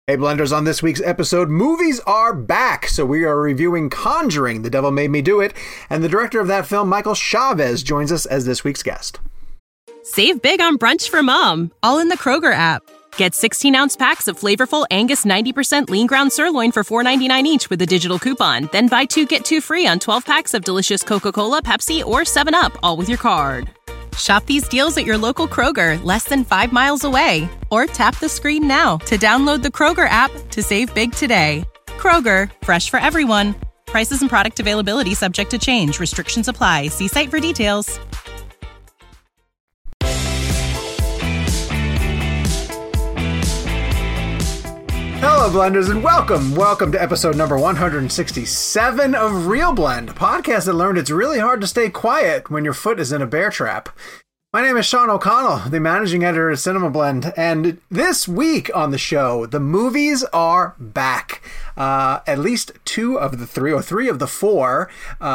Hey Blenders, on this week's episode, movies are back. So we are reviewing Conjuring, The Devil Made Me Do It, and the director of that film, Michael Chavez, joins us as this week's guest. Save big on brunch for mom, all in the Kroger app. Get 16-ounce packs of flavorful Angus 90% lean ground sirloin for $4.99 each with a digital coupon. Then buy 2, get 2 free on 12 packs of delicious Coca-Cola, Pepsi, or 7-Up, all with your card. Shop these deals at your local Kroger, less than 5 miles away. Or tap the screen now to download the Kroger app to save big today. Kroger, fresh for everyone. Prices and product availability subject to change. Restrictions apply. See site for details. Hello, Blenders, and welcome. Welcome to episode number 167 of Real Blend, a podcast that learned it's really hard to stay quiet when your foot is in a bear trap. My name is Sean O'Connell, the managing editor of Cinema Blend, and this week on the show, the movies are back. At least 2 of the 3, or 3 of the 4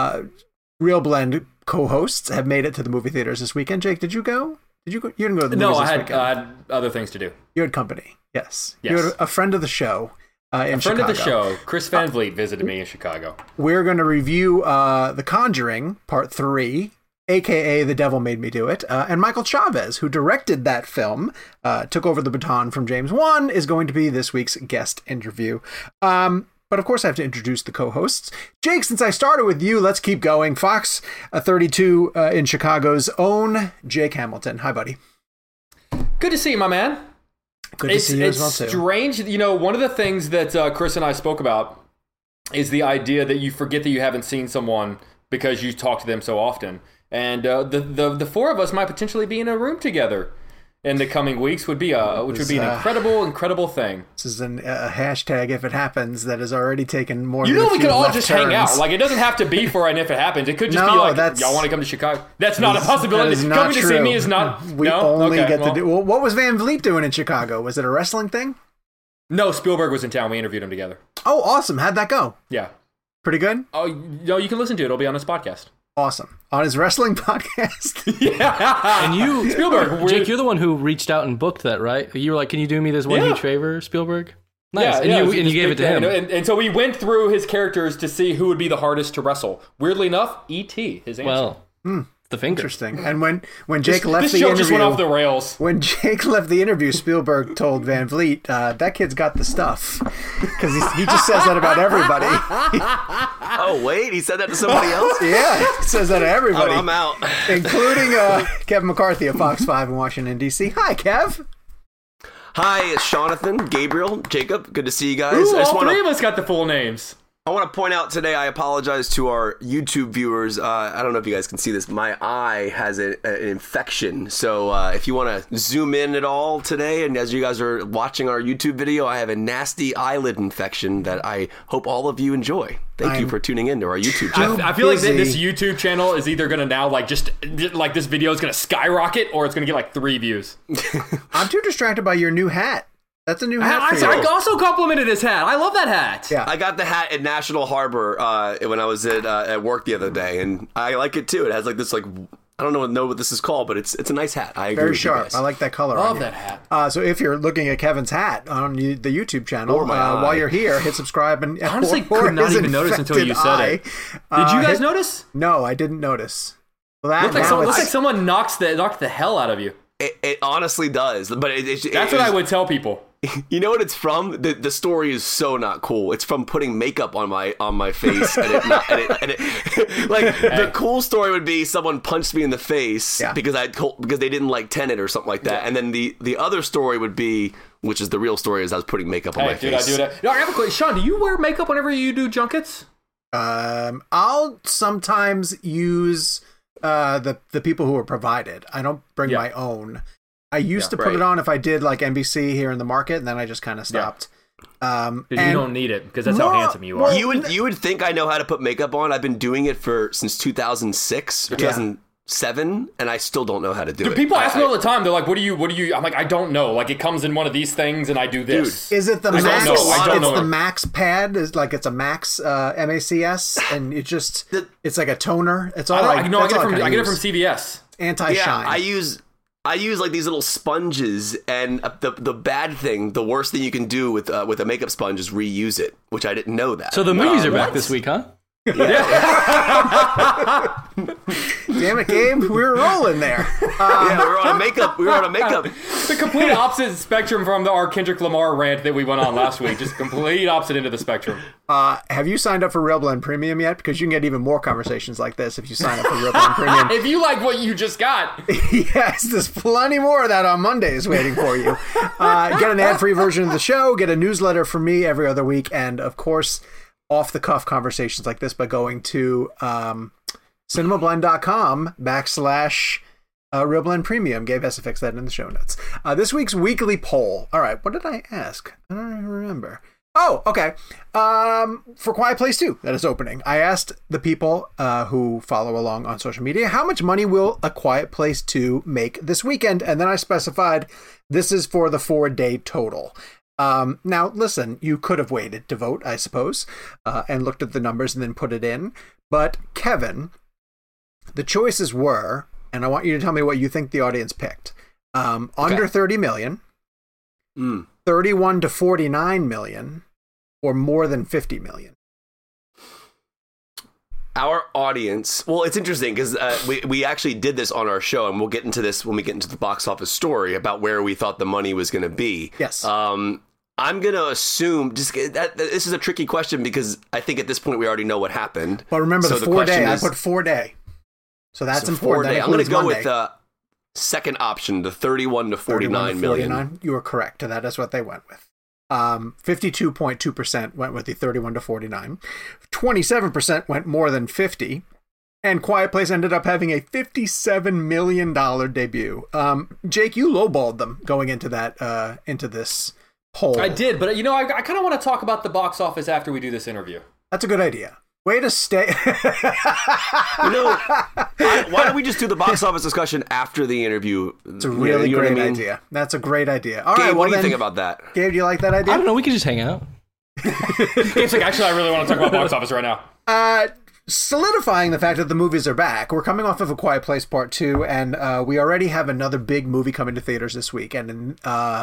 Real Blend co-hosts have made it to the movie theaters this weekend. Jake, did you go? You didn't go to the movies this weekend? No, I had other things to do. You had company. Yes. You had a friend of the show in Chicago. A friend of the show, Chris Van Vliet, visited me in Chicago. We're going to review The Conjuring, Part 3, a.k.a. The Devil Made Me Do It. And Michael Chavez, who directed that film, took over the baton from James Wan, is going to be this week's guest interview. But of course, I have to introduce the co-hosts. Jake, since I started with you, let's keep going. Fox 32 in Chicago's own Jake Hamilton. Hi, buddy. Good to see you, my man. Good to see you as well, too. It's strange. You know, one of the things that Chris and I spoke about is the idea that you forget that you haven't seen someone because you talk to them so often. And the 4 of us might potentially be in a room together in the coming weeks, which would be an incredible thing. This is a hashtag, if it happens, that has already taken more than a few left turns. You know, we could all just hang out. Like, it doesn't have to be for an if it happens. It could just be like, y'all want to come to Chicago? That's not a possibility. Coming to see me is not. We only get to do. Well, what was Van Vliet doing in Chicago? Was it a wrestling thing? No, Spielberg was in town. We interviewed him together. Oh, awesome. How'd that go? Yeah. Pretty good? Oh, no, you can listen to it. It'll be on this podcast. Awesome. On his wrestling podcast? Yeah. And you, Spielberg, Jake, you're the one who reached out and booked that, right? You were like, can you do me this one huge favor, Spielberg? Nice. Yeah, and you gave it to him. And so we went through his characters to see who would be the hardest to wrestle. Weirdly enough, E.T., his answer. Well, the finger. Interesting. And when Jake left the interview... This show just went off the rails. When Jake left the interview, Spielberg told Van Vliet, that kid's got the stuff. Because he just says that about everybody. Oh, wait, he said that to somebody else? Yeah, he says that to everybody. Oh, I'm out. Including Kevin McCarthy of Fox 5 in Washington, D.C. Hi, Kev. Hi, it's Jonathan, Gabriel, Jacob. Good to see you guys. Ooh, all 3 of us got the full names. I want to point out today, I apologize to our YouTube viewers. I don't know if you guys can see this. My eye has an infection. So if you want to zoom in at all today, and as you guys are watching our YouTube video, I have a nasty eyelid infection that I hope all of you enjoy. Thank you for tuning in to our YouTube channel. I feel like this YouTube channel is either going to now, like, just, like, this video is going to skyrocket, or it's going to get, like, 3 views. I'm too distracted by your new hat. That's a new hat for you. I also complimented his hat. I love that hat. Yeah. I got the hat at National Harbor when I was at work the other day, and I like it too. It has like this, like, I don't know what this is called, but it's a nice hat. I agree. Very sharp. I like that color. Love that hat. So if you're looking at Kevin's hat on the YouTube channel, while you're here, hit subscribe. And honestly could not even notice until you said it. Did you guys notice? No, I didn't notice. Well, looks like someone knocked the hell out of you. It honestly does, but that's what I would tell people. You know what it's from? The story is so not cool. It's from putting makeup on my face, and the cool story would be someone punched me in the face because they didn't like Tenet or something like that, and then the other story would be, which is the real story, is I was putting makeup on my face. I have a question. Sean, do you wear makeup whenever you do junkets? I'll sometimes use the people who are provided. I don't bring my own. I used to put it on if I did like NBC here in the market, and then I just kind of stopped. You don't need it because that's how handsome you are. You would think I know how to put makeup on. I've been doing it since 2006 or 2007, and I still don't know how to do it. People ask me all the time. They're like, "What do you?" I'm like, "I don't know. Like, it comes in one of these things, and I do this." Dude, is it the Max? I don't know. The Max pad is like it's a Max MACS, and it's like a toner. It's all. I get it from CVS. Anti-shine. I use I use like these little sponges, and the bad thing, the worst thing you can do with a makeup sponge is reuse it, which I didn't know that. So the movies are back this week, huh? Damn it, Gabe, we were rolling there. Yeah, we were on a makeup. The complete opposite spectrum from our Kendrick Lamar rant that we went on last week. Just complete opposite end of the spectrum. Have you signed up for Real Blend Premium yet? Because you can get even more conversations like this if you sign up for Real Blend Premium. If you like what you just got. Yes, there's plenty more of that on Mondays waiting for you. Get an ad-free version of the show, get a newsletter from me every other week, and of course, off-the-cuff conversations like this by going to cinemablend.com/Real Blend Premium. Gabe has to fix that in the show notes. This week's weekly poll. All right, what did I ask? I don't even remember. Oh, okay. For Quiet Place 2, that is opening. I asked the people who follow along on social media, how much money will A Quiet Place 2 make this weekend? And then I specified this is for the 4-day total. Now, listen, you could have waited to vote, I suppose, and looked at the numbers and then put it in. But, Kevin, the choices were, and I want you to tell me what you think the audience picked, under 30 million, 31 to 49 million, or more than 50 million. Our audience, well, it's interesting because we actually did this on our show, and we'll get into this when we get into the box office story about where we thought the money was going to be. Yes. I'm going to assume that this is a tricky question because I think at this point we already know what happened. But remember, the 4-day, I put 4-day. So that's important. I'm going to go with the second option, the 31 to 49 million. You were correct. That is what they went with. 52.2% went with the 31 to 49. 27% went more than 50. And Quiet Place ended up having a $57 million debut. Jake, you lowballed them going into that into this poll. I did, but I kind of want to talk about the box office after we do this interview. That's a good idea. Way to stay. Why don't we just do the box office discussion after the interview? It's a really great idea. That's a great idea. All Gabe, right, what do you think about that? Gabe, do you like that idea? I don't know. We could just hang out. Gabe's like, actually, I really want to talk about box office right now. Solidifying the fact that the movies are back. We're coming off of A Quiet Place Part 2, and we already have another big movie coming to theaters this week, and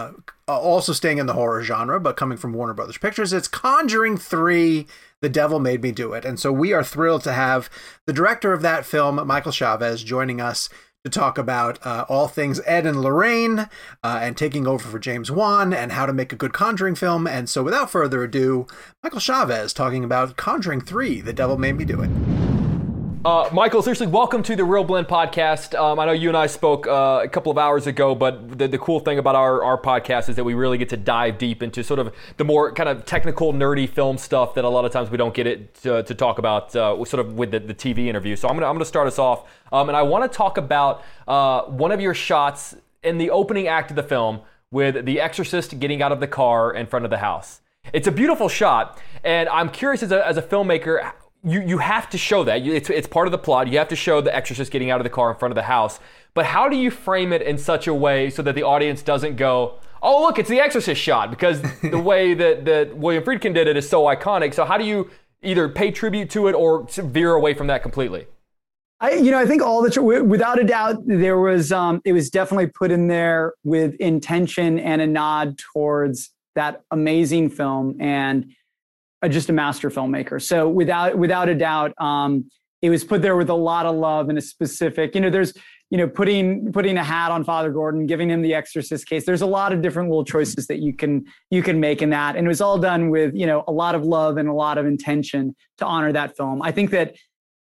also staying in the horror genre, but coming from Warner Brothers Pictures. It's Conjuring 3, The Devil Made Me Do It. And so we are thrilled to have the director of that film, Michael Chavez, joining us to talk about all things Ed and Lorraine and taking over for James Wan and how to make a good Conjuring film. And so without further ado, Michael Chavez talking about Conjuring 3, The Devil Made Me Do It. Michael, seriously, welcome to the Real Blend podcast. I know you and I spoke a couple of hours ago, but the cool thing about our podcast is that we really get to dive deep into sort of the more kind of technical, nerdy film stuff that a lot of times we don't get it to talk about sort of with the TV interview. So I'm gonna start us off, and I want to talk about one of your shots in the opening act of the film with the exorcist getting out of the car in front of the house. It's a beautiful shot, and I'm curious as a filmmaker. You have to show that. It's part of the plot. You have to show the exorcist getting out of the car in front of the house. But how do you frame it in such a way so that the audience doesn't go, oh, look, it's the exorcist shot? Because the way that William Friedkin did it is so iconic. So how do you either pay tribute to it or veer away from that completely? I think without a doubt, there was it was definitely put in there with intention and a nod towards that amazing film and just a master filmmaker. So without a doubt, it was put there with a lot of love and a specific, there's, putting a hat on Father Gordon, giving him the exorcist case. There's a lot of different little choices that you can make in that. And it was all done with, a lot of love and a lot of intention to honor that film. I think that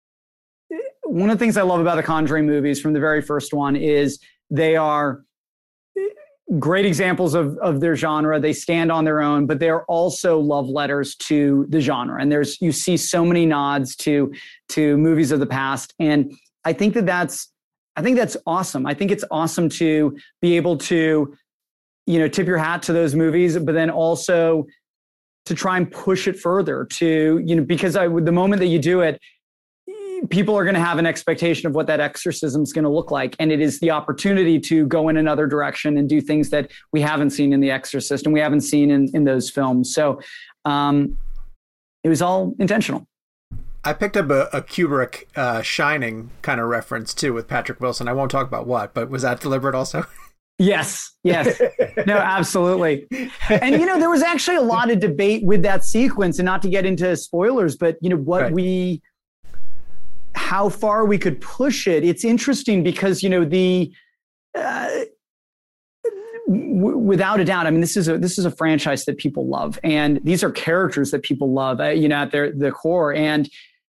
one of the things I love about the Conjuring movies from the very first one is they are great examples of their genre. They stand on their own, but they're also love letters to the genre. And you see so many nods to movies of the past. And I think that's awesome. I think it's awesome to be able to, tip your hat to those movies, but then also to try and push it further to, because the moment that you do it, people are going to have an expectation of what that exorcism is going to look like. And it is the opportunity to go in another direction and do things that we haven't seen in The Exorcist and we haven't seen in those films. So it was all intentional. I picked up a Kubrick Shining kind of reference too with Patrick Wilson. I won't talk about what, but was that deliberate also? Yes. No, absolutely. And, there was actually a lot of debate with that sequence, and not to get into spoilers, but, how far we could push it. It's interesting because, without a doubt, I mean, this is a franchise that people love, and these are characters that people love, at their core. And,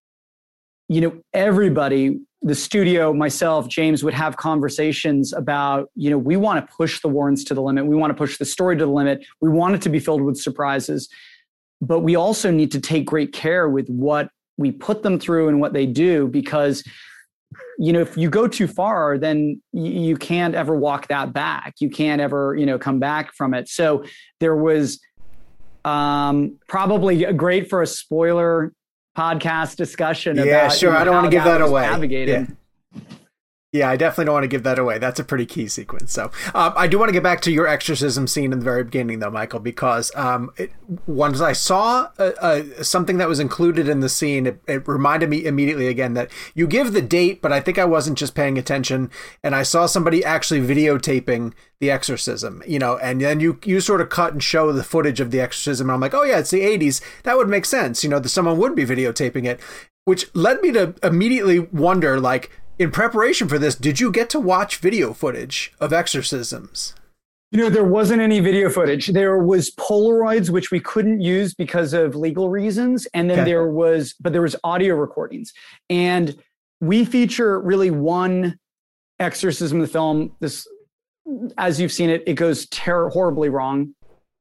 everybody, the studio, myself, James, would have conversations about, we want to push the Warrens to the limit. We want to push the story to the limit. We want it to be filled with surprises, but we also need to take great care with what we put them through and what they do, because, if you go too far, then you can't ever walk that back. You can't ever, come back from it. So there was probably great for a spoiler podcast discussion about. Yeah, sure. I don't want to give that away. Navigating. Yeah, I definitely don't want to give that away. That's a pretty key sequence. So I do want to get back to your exorcism scene in the very beginning, though, Michael, because once I saw something that was included in the scene, it reminded me immediately again that you give the date, but I think I wasn't just paying attention. And I saw somebody actually videotaping the exorcism, and then you sort of cut and show the footage of the exorcism. And I'm like, oh, yeah, it's the 80s. That would make sense. That someone would be videotaping it, which led me to immediately wonder, like, in preparation for this, did you get to watch video footage of exorcisms? There wasn't any video footage. There was Polaroids, which we couldn't use because of legal reasons. And then there was audio recordings. And we feature really one exorcism in the film. This, as you've seen it, it goes horribly wrong.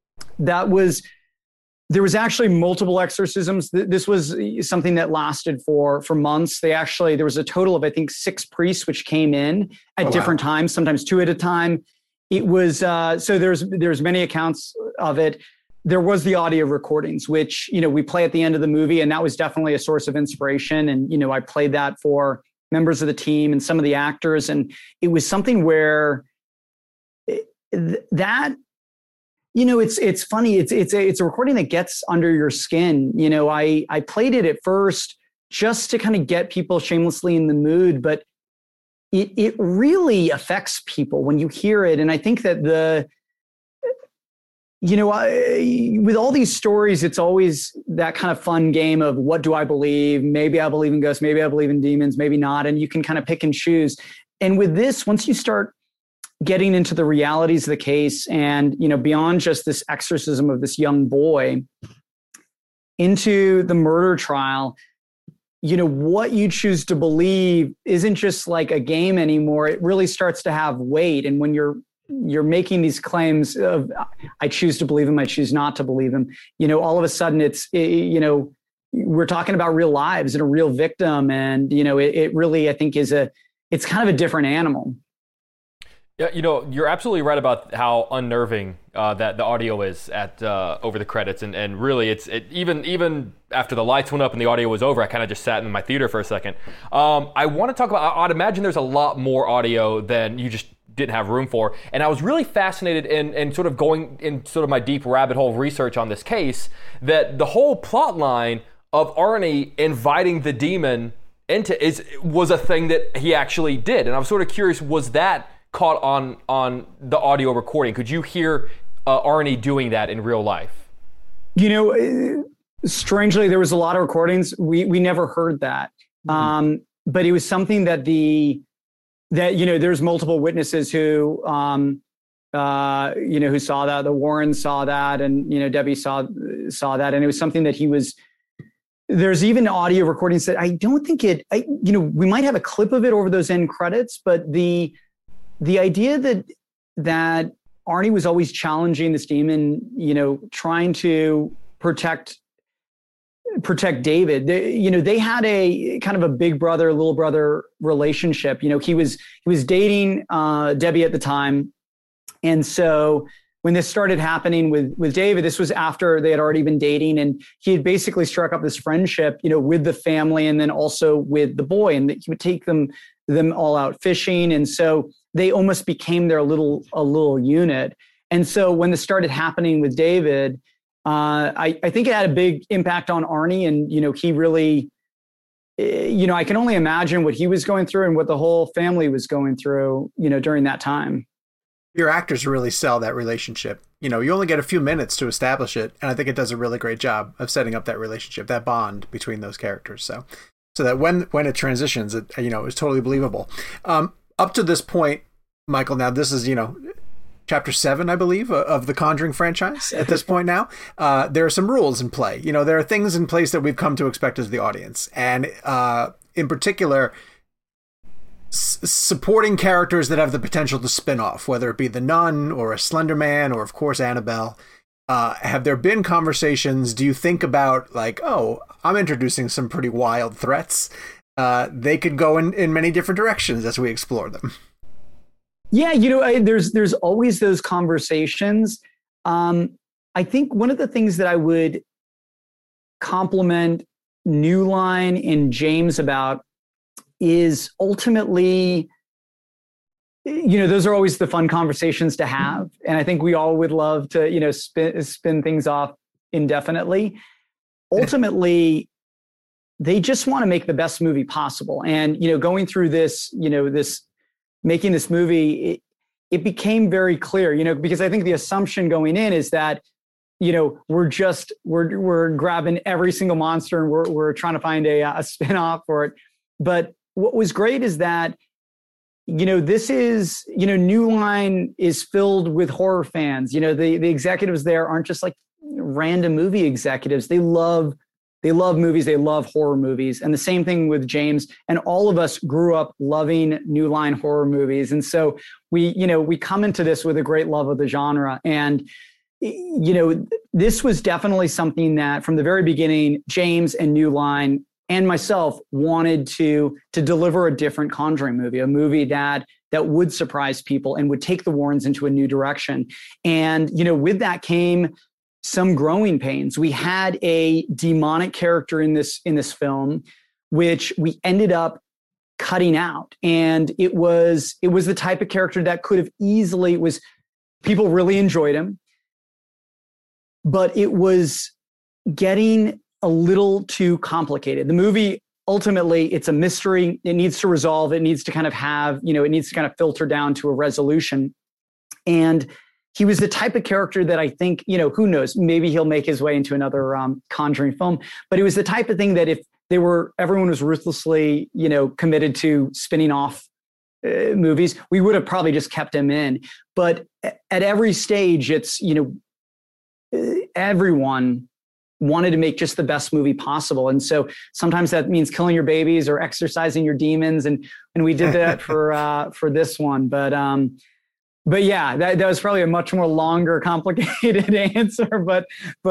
There was actually multiple exorcisms. This was something that lasted for months. There was a total of, I think, 6 priests which came in at different times, sometimes 2 at a time. It was, so there's many accounts of it. There was the audio recordings, which, we play at the end of the movie, and that was definitely a source of inspiration. And, I played that for members of the team and some of the actors. And it was something where it's funny. It's a recording that gets under your skin. I played it at first just to kind of get people shamelessly in the mood, but it really affects people when you hear it. And I think that with all these stories, it's always that kind of fun game of what do I believe? Maybe I believe in ghosts, maybe I believe in demons, maybe not. And you can kind of pick and choose. And with this, once you start getting into the realities of the case and, beyond just this exorcism of this young boy into the murder trial, what you choose to believe isn't just like a game anymore. It really starts to have weight. And when you're making these claims of, I choose to believe him, I choose not to believe him, all of a sudden we're talking about real lives and a real victim. And, it really, I think it's kind of a different animal. Yeah, you're absolutely right about how unnerving that the audio is at over the credits, and really, even after the lights went up and the audio was over, I kind of just sat in my theater for a second. I want to talk about. I'd imagine there's a lot more audio than you just didn't have room for, and I was really fascinated in sort of going in sort of my deep rabbit hole research on this case, that the whole plot line of Arnie inviting the demon was a thing that he actually did, and I was sort of curious, was that caught on the audio recording? Could you hear Arnie doing that in real life? Strangely, there was a lot of recordings. We never heard that. Mm-hmm. But it was something that there's multiple witnesses who saw that. The Warrens saw that, and Debbie saw that, and it was something that there's even audio recordings that I don't think we might have a clip of it over those end credits, but the idea that Arnie was always challenging this demon, trying to protect David. They had a kind of a big brother, little brother relationship. He was dating Debbie at the time. And so when this started happening with David, this was after they had already been dating, and he had basically struck up this friendship, with the family and then also with the boy, and he would take them all out fishing. And so they almost became a little unit. And so when this started happening with David, I think it had a big impact on Arnie, and he really I can only imagine what he was going through and what the whole family was going through, during that time. Your actors really sell that relationship. You only get a few minutes to establish it, and I think it does a really great job of setting up that relationship, that bond between those characters. So that when it transitions, it is totally believable. Up to this point, Michael, now this is Chapter 7, I believe, of the Conjuring franchise at this point now. There are some rules in play. There are things in place that we've come to expect as the audience. And in particular, supporting characters that have the potential to spin off, whether it be the Nun or a Slender Man or, of course, Annabelle. Have there been conversations? Do you think about like, oh, I'm introducing some pretty wild threats. They could go in many different directions as we explore them. Yeah, there's always those conversations. I think one of the things that I would compliment New Line and James about is ultimately, those are always the fun conversations to have. And I think we all would love to, spin things off indefinitely. Ultimately, they just want to make the best movie possible. And, going through this, making this movie, it became very clear, because I think the assumption going in is that, we're grabbing every single monster and we're trying to find a spinoff for it. But what was great is that, this is, New Line is filled with horror fans. The executives there aren't just like random movie executives. They love movies. They love horror movies. And the same thing with James. And all of us grew up loving New Line horror movies. And so we come into this with a great love of the genre. And, this was definitely something that from the very beginning, James and New Line and myself wanted to deliver a different Conjuring movie, a movie that would surprise people and would take the Warrens into a new direction. And, with that came some growing pains. We had a demonic character in this film, which we ended up cutting out. And it was the type of character that could have easily people really enjoyed him, but it was getting a little too complicated. The movie, ultimately, it's a mystery. It needs to resolve. It needs to kind of have, it needs to kind of filter down to a resolution. And he was the type of character that I think, who knows, maybe he'll make his way into another Conjuring film. But it was the type of thing that if everyone was ruthlessly, committed to spinning off movies, we would have probably just kept him in. But at every stage, it's, everyone wanted to make just the best movie possible. And so sometimes that means killing your babies or exorcising your demons. And we did that for this one. But yeah, that was probably a much more longer, complicated answer. But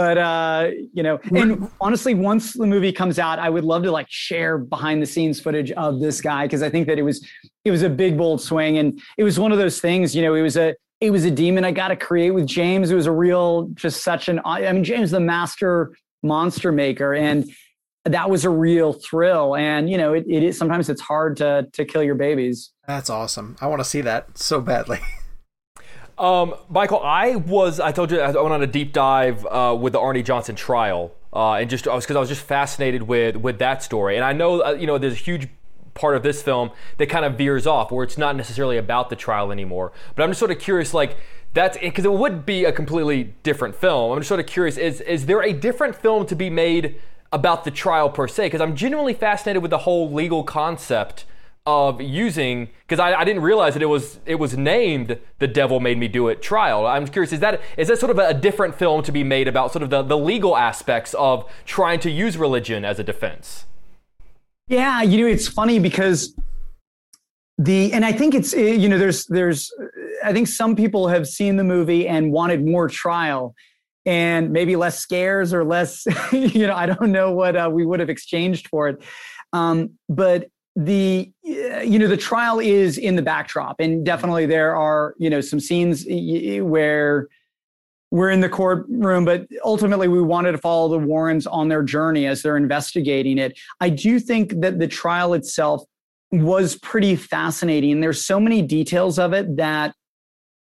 and honestly, once the movie comes out, I would love to share behind the scenes footage of this guy, because I think that it was a big, bold swing, and it was one of those things. It was a demon I got to create with James. It was a real, just such James, the master monster maker, and that was a real thrill. And it is sometimes it's hard to kill your babies. That's awesome. I want to see that so badly. Michael, I told you I went on a deep dive with the Arnie Johnson trial, and because I was just fascinated with that story. And I know there's a huge part of this film that kind of veers off, where it's not necessarily about the trial anymore. But I'm just sort of curious, that's because it would be a completely different film. I'm just sort of curious, is there a different film to be made about the trial per se? Because I'm genuinely fascinated with the whole legal concept of using, because I didn't realize that it was named The Devil Made Me Do It trial. I'm curious, is that sort of a different film to be made about sort of the legal aspects of trying to use religion as a defense? Yeah, it's funny because and I think it's, there's I think some people have seen the movie and wanted more trial and maybe less scares or less, I don't know what we would have exchanged for it. But the trial is in the backdrop, and definitely there are, some scenes where we're in the courtroom, but ultimately we wanted to follow the Warrens on their journey as they're investigating it. I do think that the trial itself was pretty fascinating. There's so many details of it that,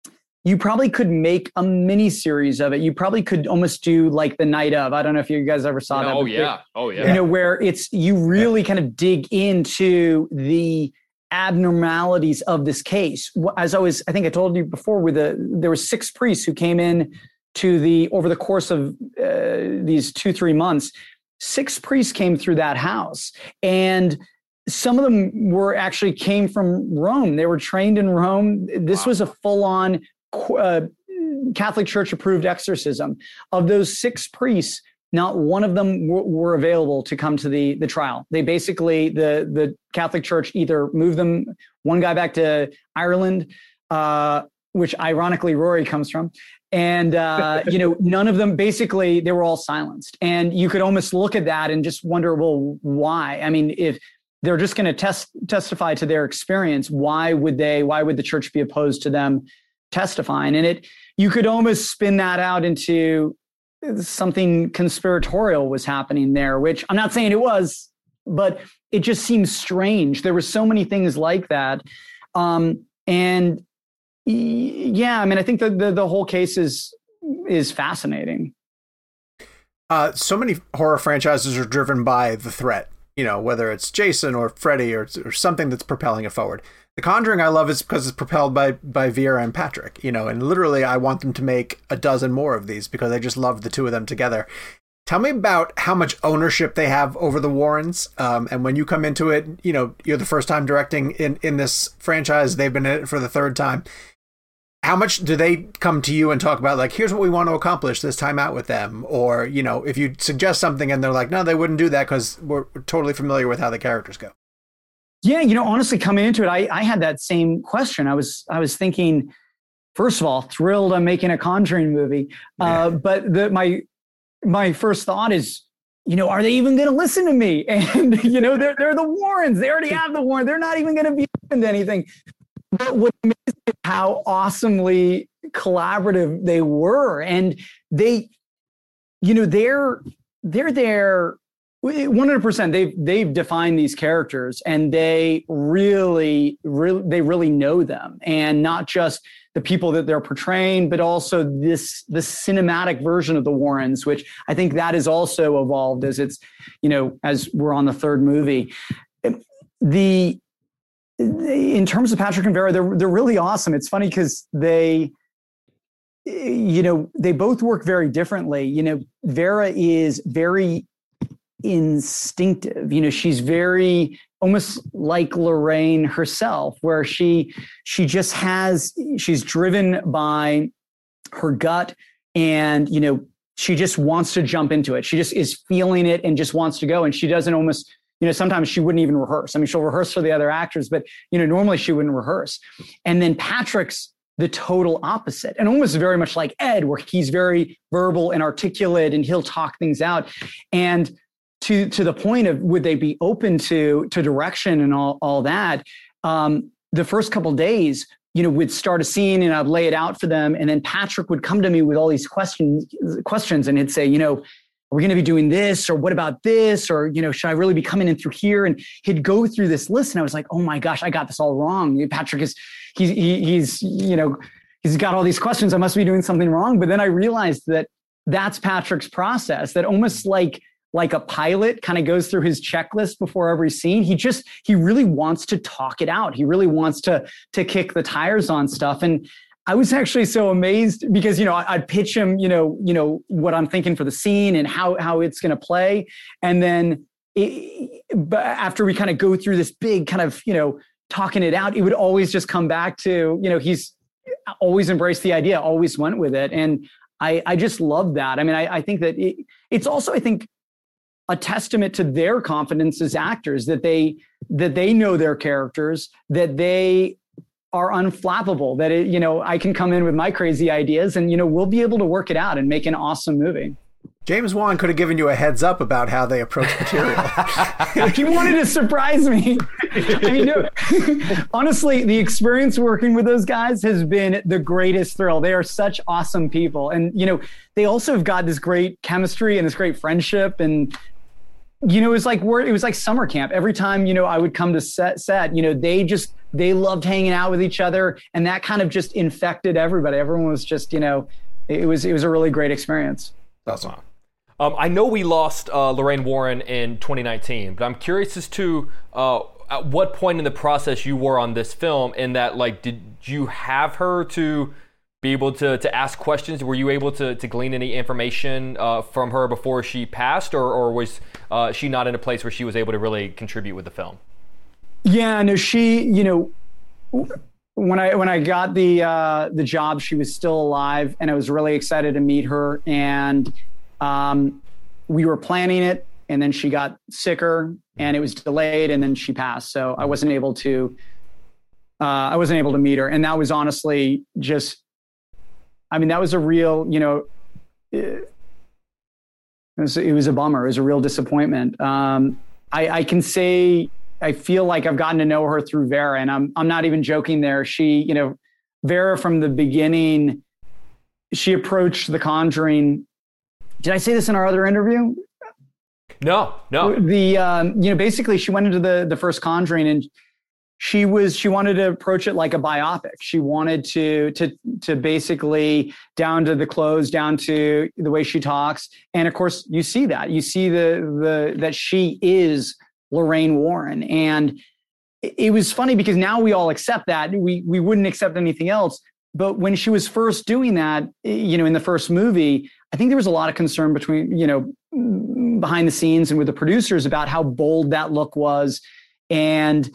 you probably could make a mini series of it. You probably could almost do like The Night Of. I don't know if you guys ever saw that. Oh yeah. You know, where you really kind of dig into the abnormalities of this case. I think I told you before, there were 6 priests who came in over the course of these 2-3 months. 6 priests came through that house, and some of them came from Rome. They were trained in Rome. This was a full-on Catholic Church approved exorcism. Of those 6 priests, not one of them were available to come to the trial. They basically, the Catholic Church either moved them, one guy back to Ireland, which ironically Rory comes from. And, none of them, basically, they were all silenced. And you could almost look at that and just wonder, well, why? I mean, if they're just going to testify to their experience, why would the church be opposed to them testifying? And you could almost spin that out into something conspiratorial was happening there, which I'm not saying it was, but it just seems strange. There were so many things like that. And yeah, I mean, I think the whole case is fascinating. So many horror franchises are driven by the threat, whether it's Jason or Freddy or something that's propelling it forward. The Conjuring I love is because it's propelled by Vera and Patrick, and literally I want them to make a dozen more of these because I just love the two of them together. Tell me about how much ownership they have over the Warrens. And when you come into it, you're the first time directing in this franchise. They've been in it for the 3rd time. How much do they come to you and talk about, like, here's what we want to accomplish this time out with them? Or, if you suggest something and they're like, no, they wouldn't do that because we're totally familiar with how the characters go. Yeah, honestly, coming into it, I had that same question. I was thinking, first of all, thrilled I'm making a Conjuring movie. But my first thought is, are they even going to listen to me? And, they're the Warrens. They already have the Warrens. They're not even going to be open to anything. But what amazing is how awesomely collaborative they were. And they're there 100%. They've defined these characters, and they really know them, and not just the people that they're portraying, but also the cinematic version of the Warrens, which I think that has also evolved as it's, as we're on the 3rd movie. In terms of Patrick and Vera, they're really awesome. It's funny because they both work very differently. Vera is very instinctive. She's very almost like Lorraine herself, where she's driven by her gut, and she just wants to jump into it. She just is feeling it and just wants to go. And she doesn't almost, sometimes she wouldn't even rehearse. I mean, she'll rehearse for the other actors, but normally she wouldn't rehearse. And then Patrick's the total opposite, and almost very much like Ed, where he's very verbal and articulate, and he'll talk things out. And to the point of, would they be open to direction and all that? The first couple of days, we'd start a scene and I'd lay it out for them. And then Patrick would come to me with all these questions and he'd say, are we going to be doing this? Or what about this? Or, should I really be coming in through here? And he'd go through this list, and I was like, oh my gosh, I got this all wrong. Patrick he's got all these questions. I must be doing something wrong. But then I realized that that's Patrick's process, that almost like a pilot kind of goes through his checklist before every scene. He really wants to talk it out. He really wants to kick the tires on stuff. And I was actually so amazed because, I'd pitch him, what I'm thinking for the scene and how it's going to play. And then but after we kind of go through this big kind of, talking it out, it would always just come back to, he's always embraced the idea, always went with it. And I just love that. I mean, I think that it's also, I think, a testament to their confidence as actors, that they know their characters, that they are unflappable, that I can come in with my crazy ideas and, we'll be able to work it out and make an awesome movie. James Wan could have given you a heads up about how they approach material. He wanted to surprise me. I mean, honestly, the experience working with those guys has been the greatest thrill. They are such awesome people. And, they also have got this great chemistry and this great friendship. And it was like summer camp. Every time, I would come to set, they loved hanging out with each other, and that kind of just infected everybody. Everyone was just, it was a really great experience. That's awesome. I know we lost Lorraine Warren in 2019, but I'm curious as to at what point in the process you were on this film, and that, like, did you have her to be able to ask questions? Were you able to glean any information from her before she passed, or was she not in a place where she was able to really contribute with the film? Yeah, no, she, when I got the job, she was still alive, and I was really excited to meet her. And we were planning it, and then she got sicker, and it was delayed, and then she passed. So I wasn't able to meet her, and that was honestly just. I mean, that was a real, it was a bummer. It was a real disappointment. I can say I feel like I've gotten to know her through Vera, and I'm not even joking there. She, Vera from the beginning, she approached The Conjuring. Did I say this in our other interview? No. Basically she went into the first Conjuring, and she wanted to approach it like a biopic. She wanted to basically, down to the clothes, down to the way she talks. And of course you see that that she is Lorraine Warren. And it was funny because now we all accept that. We wouldn't accept anything else. But when she was first doing that, in the first movie, I think there was a lot of concern between, behind the scenes and with the producers about how bold that look was. And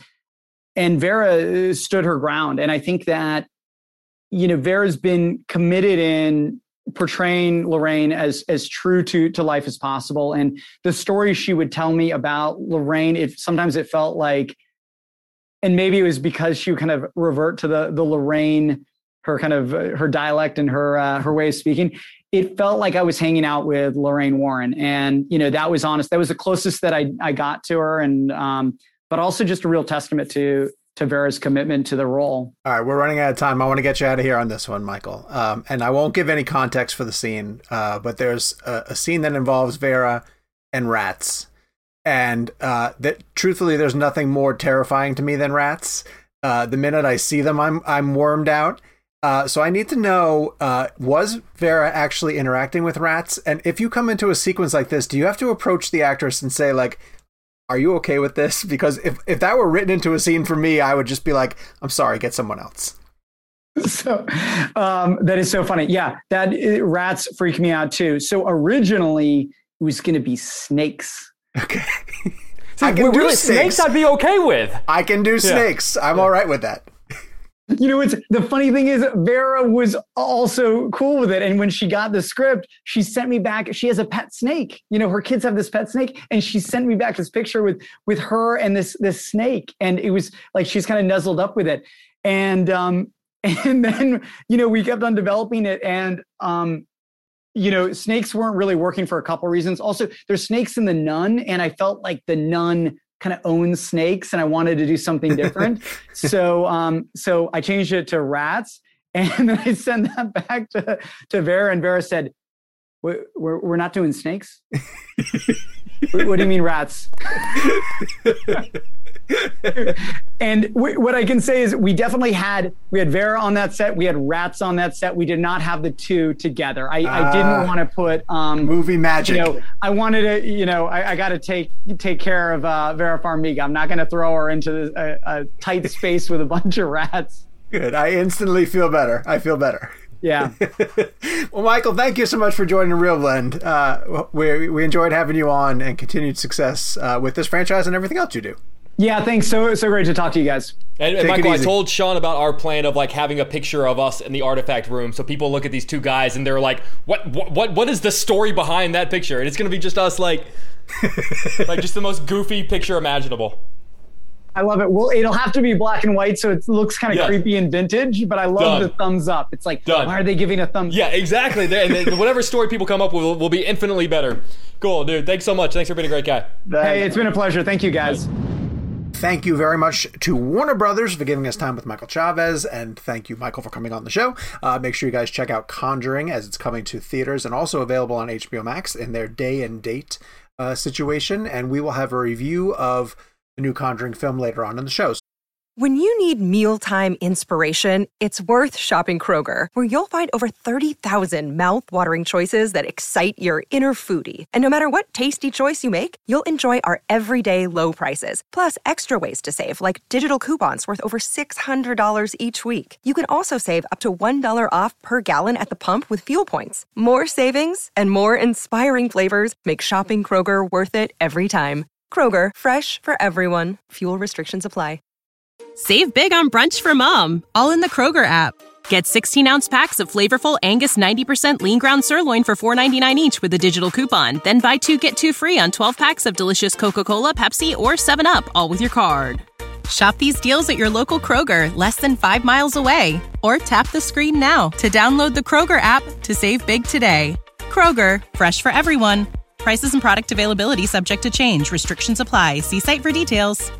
Vera stood her ground. And I think that, Vera's been committed in portraying Lorraine as true to life as possible. And the story she would tell me about Lorraine, sometimes it felt like, and maybe it was because she would kind of revert to the Lorraine, her kind of her dialect and her way of speaking. It felt like I was hanging out with Lorraine Warren. And, that was honest. That was the closest that I got to her. And, but also just a real testament to Vera's commitment to the role. All right, we're running out of time. I want to get you out of here on this one, Michael. And I won't give any context for the scene, but there's a scene that involves Vera and rats. And that, truthfully, there's nothing more terrifying to me than rats. The minute I see them, I'm wormed out. So I need to know, was Vera actually interacting with rats? And if you come into a sequence like this, do you have to approach the actress and say, like, are you okay with this? Because if that were written into a scene for me, I would just be like, I'm sorry, get someone else. So that is so funny. Yeah, rats freak me out too. So originally it was going to be snakes. Okay. I can do snakes. I'd be okay with. I can do snakes. I'm all right with that. The funny thing is Vera was also cool with it. And when she got the script, she sent me back. She has a pet snake. Her kids have this pet snake, and she sent me back this picture with her and this snake. And it was like, she's kind of nuzzled up with it. And then, we kept on developing it. And, snakes weren't really working for a couple of reasons. Also, there's snakes in The Nun, and I felt like The Nun kind of owns snakes, and I wanted to do something different. So I changed it to rats, and then I sent that back to Vera, and Vera said, we're not doing snakes? What do you mean rats? And what I can say is we had Vera on that set. We had rats on that set. We did not have the two together. I didn't want to put movie magic. I wanted to, I got to take care of Vera Farmiga. I'm not going to throw her into a tight space with a bunch of rats. Good. I instantly feel better. I feel better. Yeah. Well, Michael, thank you so much for joining Real Blend. We enjoyed having you on, and continued success with this franchise and everything else you do. Yeah, thanks. So great to talk to you guys. And Michael, I told Sean about our plan of like having a picture of us in the artifact room, so people look at these two guys and they're like, "What is the story behind that picture?" And it's gonna be just us, like just the most goofy picture imaginable. I love it. Well, it'll have to be black and white, so it looks kind of creepy and vintage, but I love the thumbs up. It's like, why are they giving a thumbs up? Yeah, exactly. And whatever story people come up with will be infinitely better. Cool, dude. Thanks so much. Thanks for being a great guy. Hey, it's been a pleasure. Thank you, guys. Thank you very much to Warner Brothers for giving us time with Michael Chavez, and thank you, Michael, for coming on the show. Make sure you guys check out Conjuring as it's coming to theaters and also available on HBO Max in their day and date situation, and we will have a review of the new Conjuring film later on in the show. When you need mealtime inspiration, it's worth shopping Kroger, where you'll find over 30,000 mouth-watering choices that excite your inner foodie. And no matter what tasty choice you make, you'll enjoy our everyday low prices, plus extra ways to save, like digital coupons worth over $600 each week. You can also save up to $1 off per gallon at the pump with fuel points. More savings and more inspiring flavors make shopping Kroger worth it every time. Kroger, fresh for everyone. Fuel restrictions apply. Save big on brunch for mom, all in the Kroger app. Get 16-ounce packs of flavorful Angus 90% lean ground sirloin for $4.99 each with a digital coupon. Then buy 2, get 2 free on 12 packs of delicious Coca-Cola, Pepsi, or 7-Up, all with your card. Shop these deals at your local Kroger, less than 5 miles away. Or tap the screen now to download the Kroger app to save big today. Kroger, fresh for everyone. Prices and product availability subject to change. Restrictions apply. See site for details.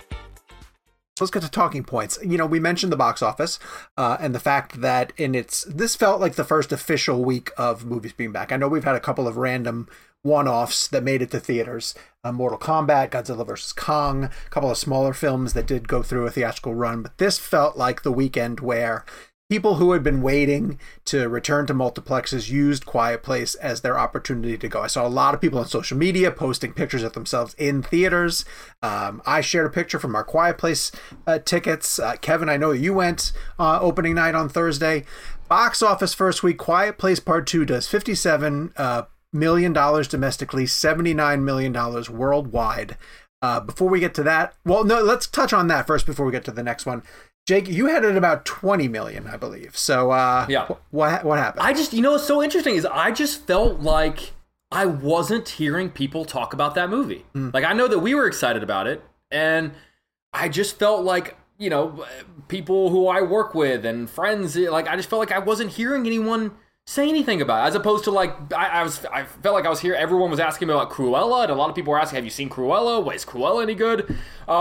Let's get to talking points. We mentioned the box office and the fact that this felt like the first official week of movies being back. I know we've had a couple of random one-offs that made it to theaters. Mortal Kombat, Godzilla vs. Kong, a couple of smaller films that did go through a theatrical run. But this felt like the weekend where people who had been waiting to return to multiplexes used Quiet Place as their opportunity to go. I saw a lot of people on social media posting pictures of themselves in theaters. I shared a picture from our Quiet Place tickets. Kevin, I know you went opening night on Thursday. Box office first week, Quiet Place Part 2 does $57 million domestically, $79 million worldwide. Before we get to that, well, no, let's touch on that first before we get to the next one. Jake, you had it about 20 million, I believe. So, yeah. What happened? What's so interesting is I just felt like I wasn't hearing people talk about that movie. Like, I know that we were excited about it, and I just felt like, people who I work with and friends, like, I just felt like I wasn't hearing anyone say anything about it, as opposed to, like, I felt like I was here, everyone was asking me about Cruella, and a lot of people were asking, have you seen Cruella? Is Cruella any good?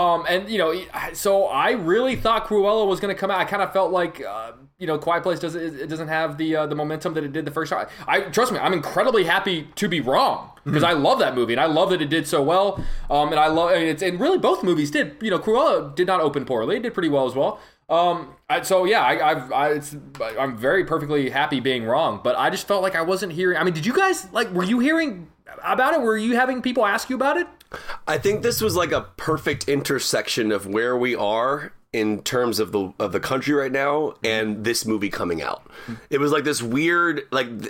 So I really thought Cruella was going to come out. I kind of felt like, Quiet Place doesn't have the momentum that it did the first time. Trust me, I'm incredibly happy to be wrong, because I love that movie, and I love that it did so well, and really both movies did. Cruella did not open poorly, it did pretty well as well. I'm very perfectly happy being wrong, but I just felt like I wasn't hearing. I mean, did you guys, were you hearing about it? Were you having people ask you about it? I think this was like a perfect intersection of where we are in terms of the country right now and this movie coming out. It was like this weird,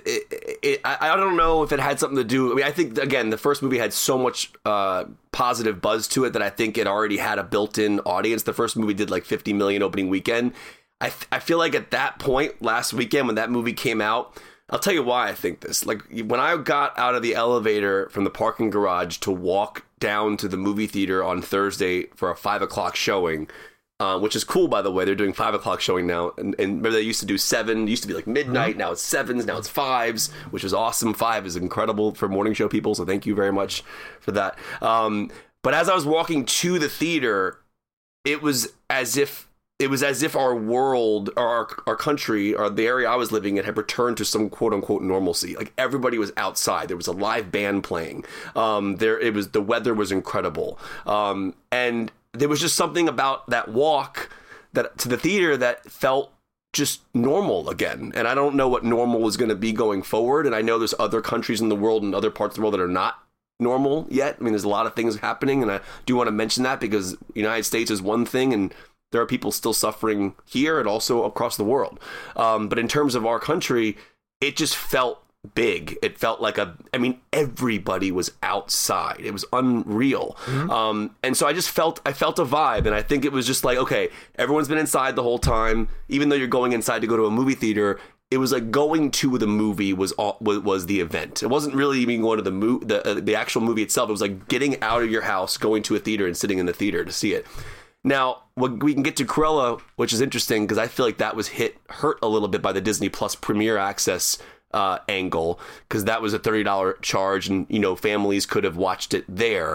I don't know if it had something to do. I mean, I think, again, the first movie had so much positive buzz to it that I think it already had a built-in audience. The first movie did like 50 million opening weekend. I feel like at that point last weekend when that movie came out, I'll tell you why I think this. Like, when I got out of the elevator from the parking garage to walk down to the movie theater on Thursday for a 5 o'clock showing, which is cool, by the way. They're doing 5 o'clock showing now. And remember, they used to do 7. It used to be like midnight. Now it's 7s. Now it's 5s, which is awesome. 5 is incredible for morning show people. So thank you very much for that. But as I was walking to the theater, it was as if our world, or our country, or the area I was living in had returned to some quote unquote normalcy. Like, everybody was outside. There was a live band playing. The weather was incredible. And there was just something about that walk to the theater that felt just normal again. And I don't know what normal is going to be going forward. And I know there's other countries in the world and other parts of the world that are not normal yet. I mean, there's a lot of things happening, and I do want to mention that because the United States is one thing, and there are people still suffering here and also across the world. But in terms of our country, it just felt big. It felt like everybody was outside. It was unreal. And so I felt a vibe, and I think it was just like, okay, everyone's been inside the whole time. Even though you're going inside to go to a movie theater, it was like going to the movie was the event. It wasn't really even going to the actual movie itself. It was like getting out of your house, going to a theater, and sitting in the theater to see it. Now, we can get to Cruella, which is interesting because I feel like that was hurt a little bit by the Disney Plus Premier Access angle, because that was a $30 charge, and families could have watched it there.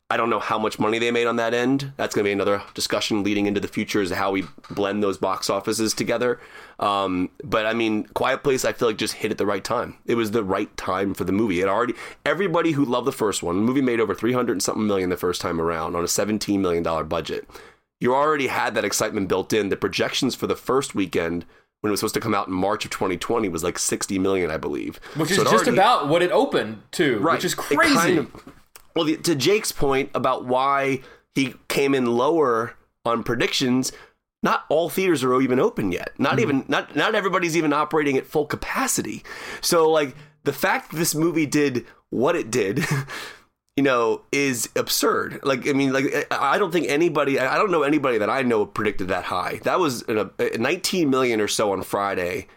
I don't know how much money they made on that end. That's going to be another discussion leading into the future, is how we blend those box offices together. But I mean, Quiet Place, I feel like just hit at the right time. It was the right time for the movie. Everybody who loved the first one, the movie made over 300 and something million the first time around on a $17 million budget. You already had that excitement built in. The projections for the first weekend, when it was supposed to come out in March of 2020, was like 60 million, I believe. Which is just about what it opened to, right, which is crazy. Well, to Jake's point about why he came in lower on predictions, not all theaters are even open yet. Not everybody's even operating at full capacity. So, like, the fact that this movie did what it did, is absurd. Like, I mean, like, I don't know anybody that I know predicted that high. That was 19 million or so on Friday.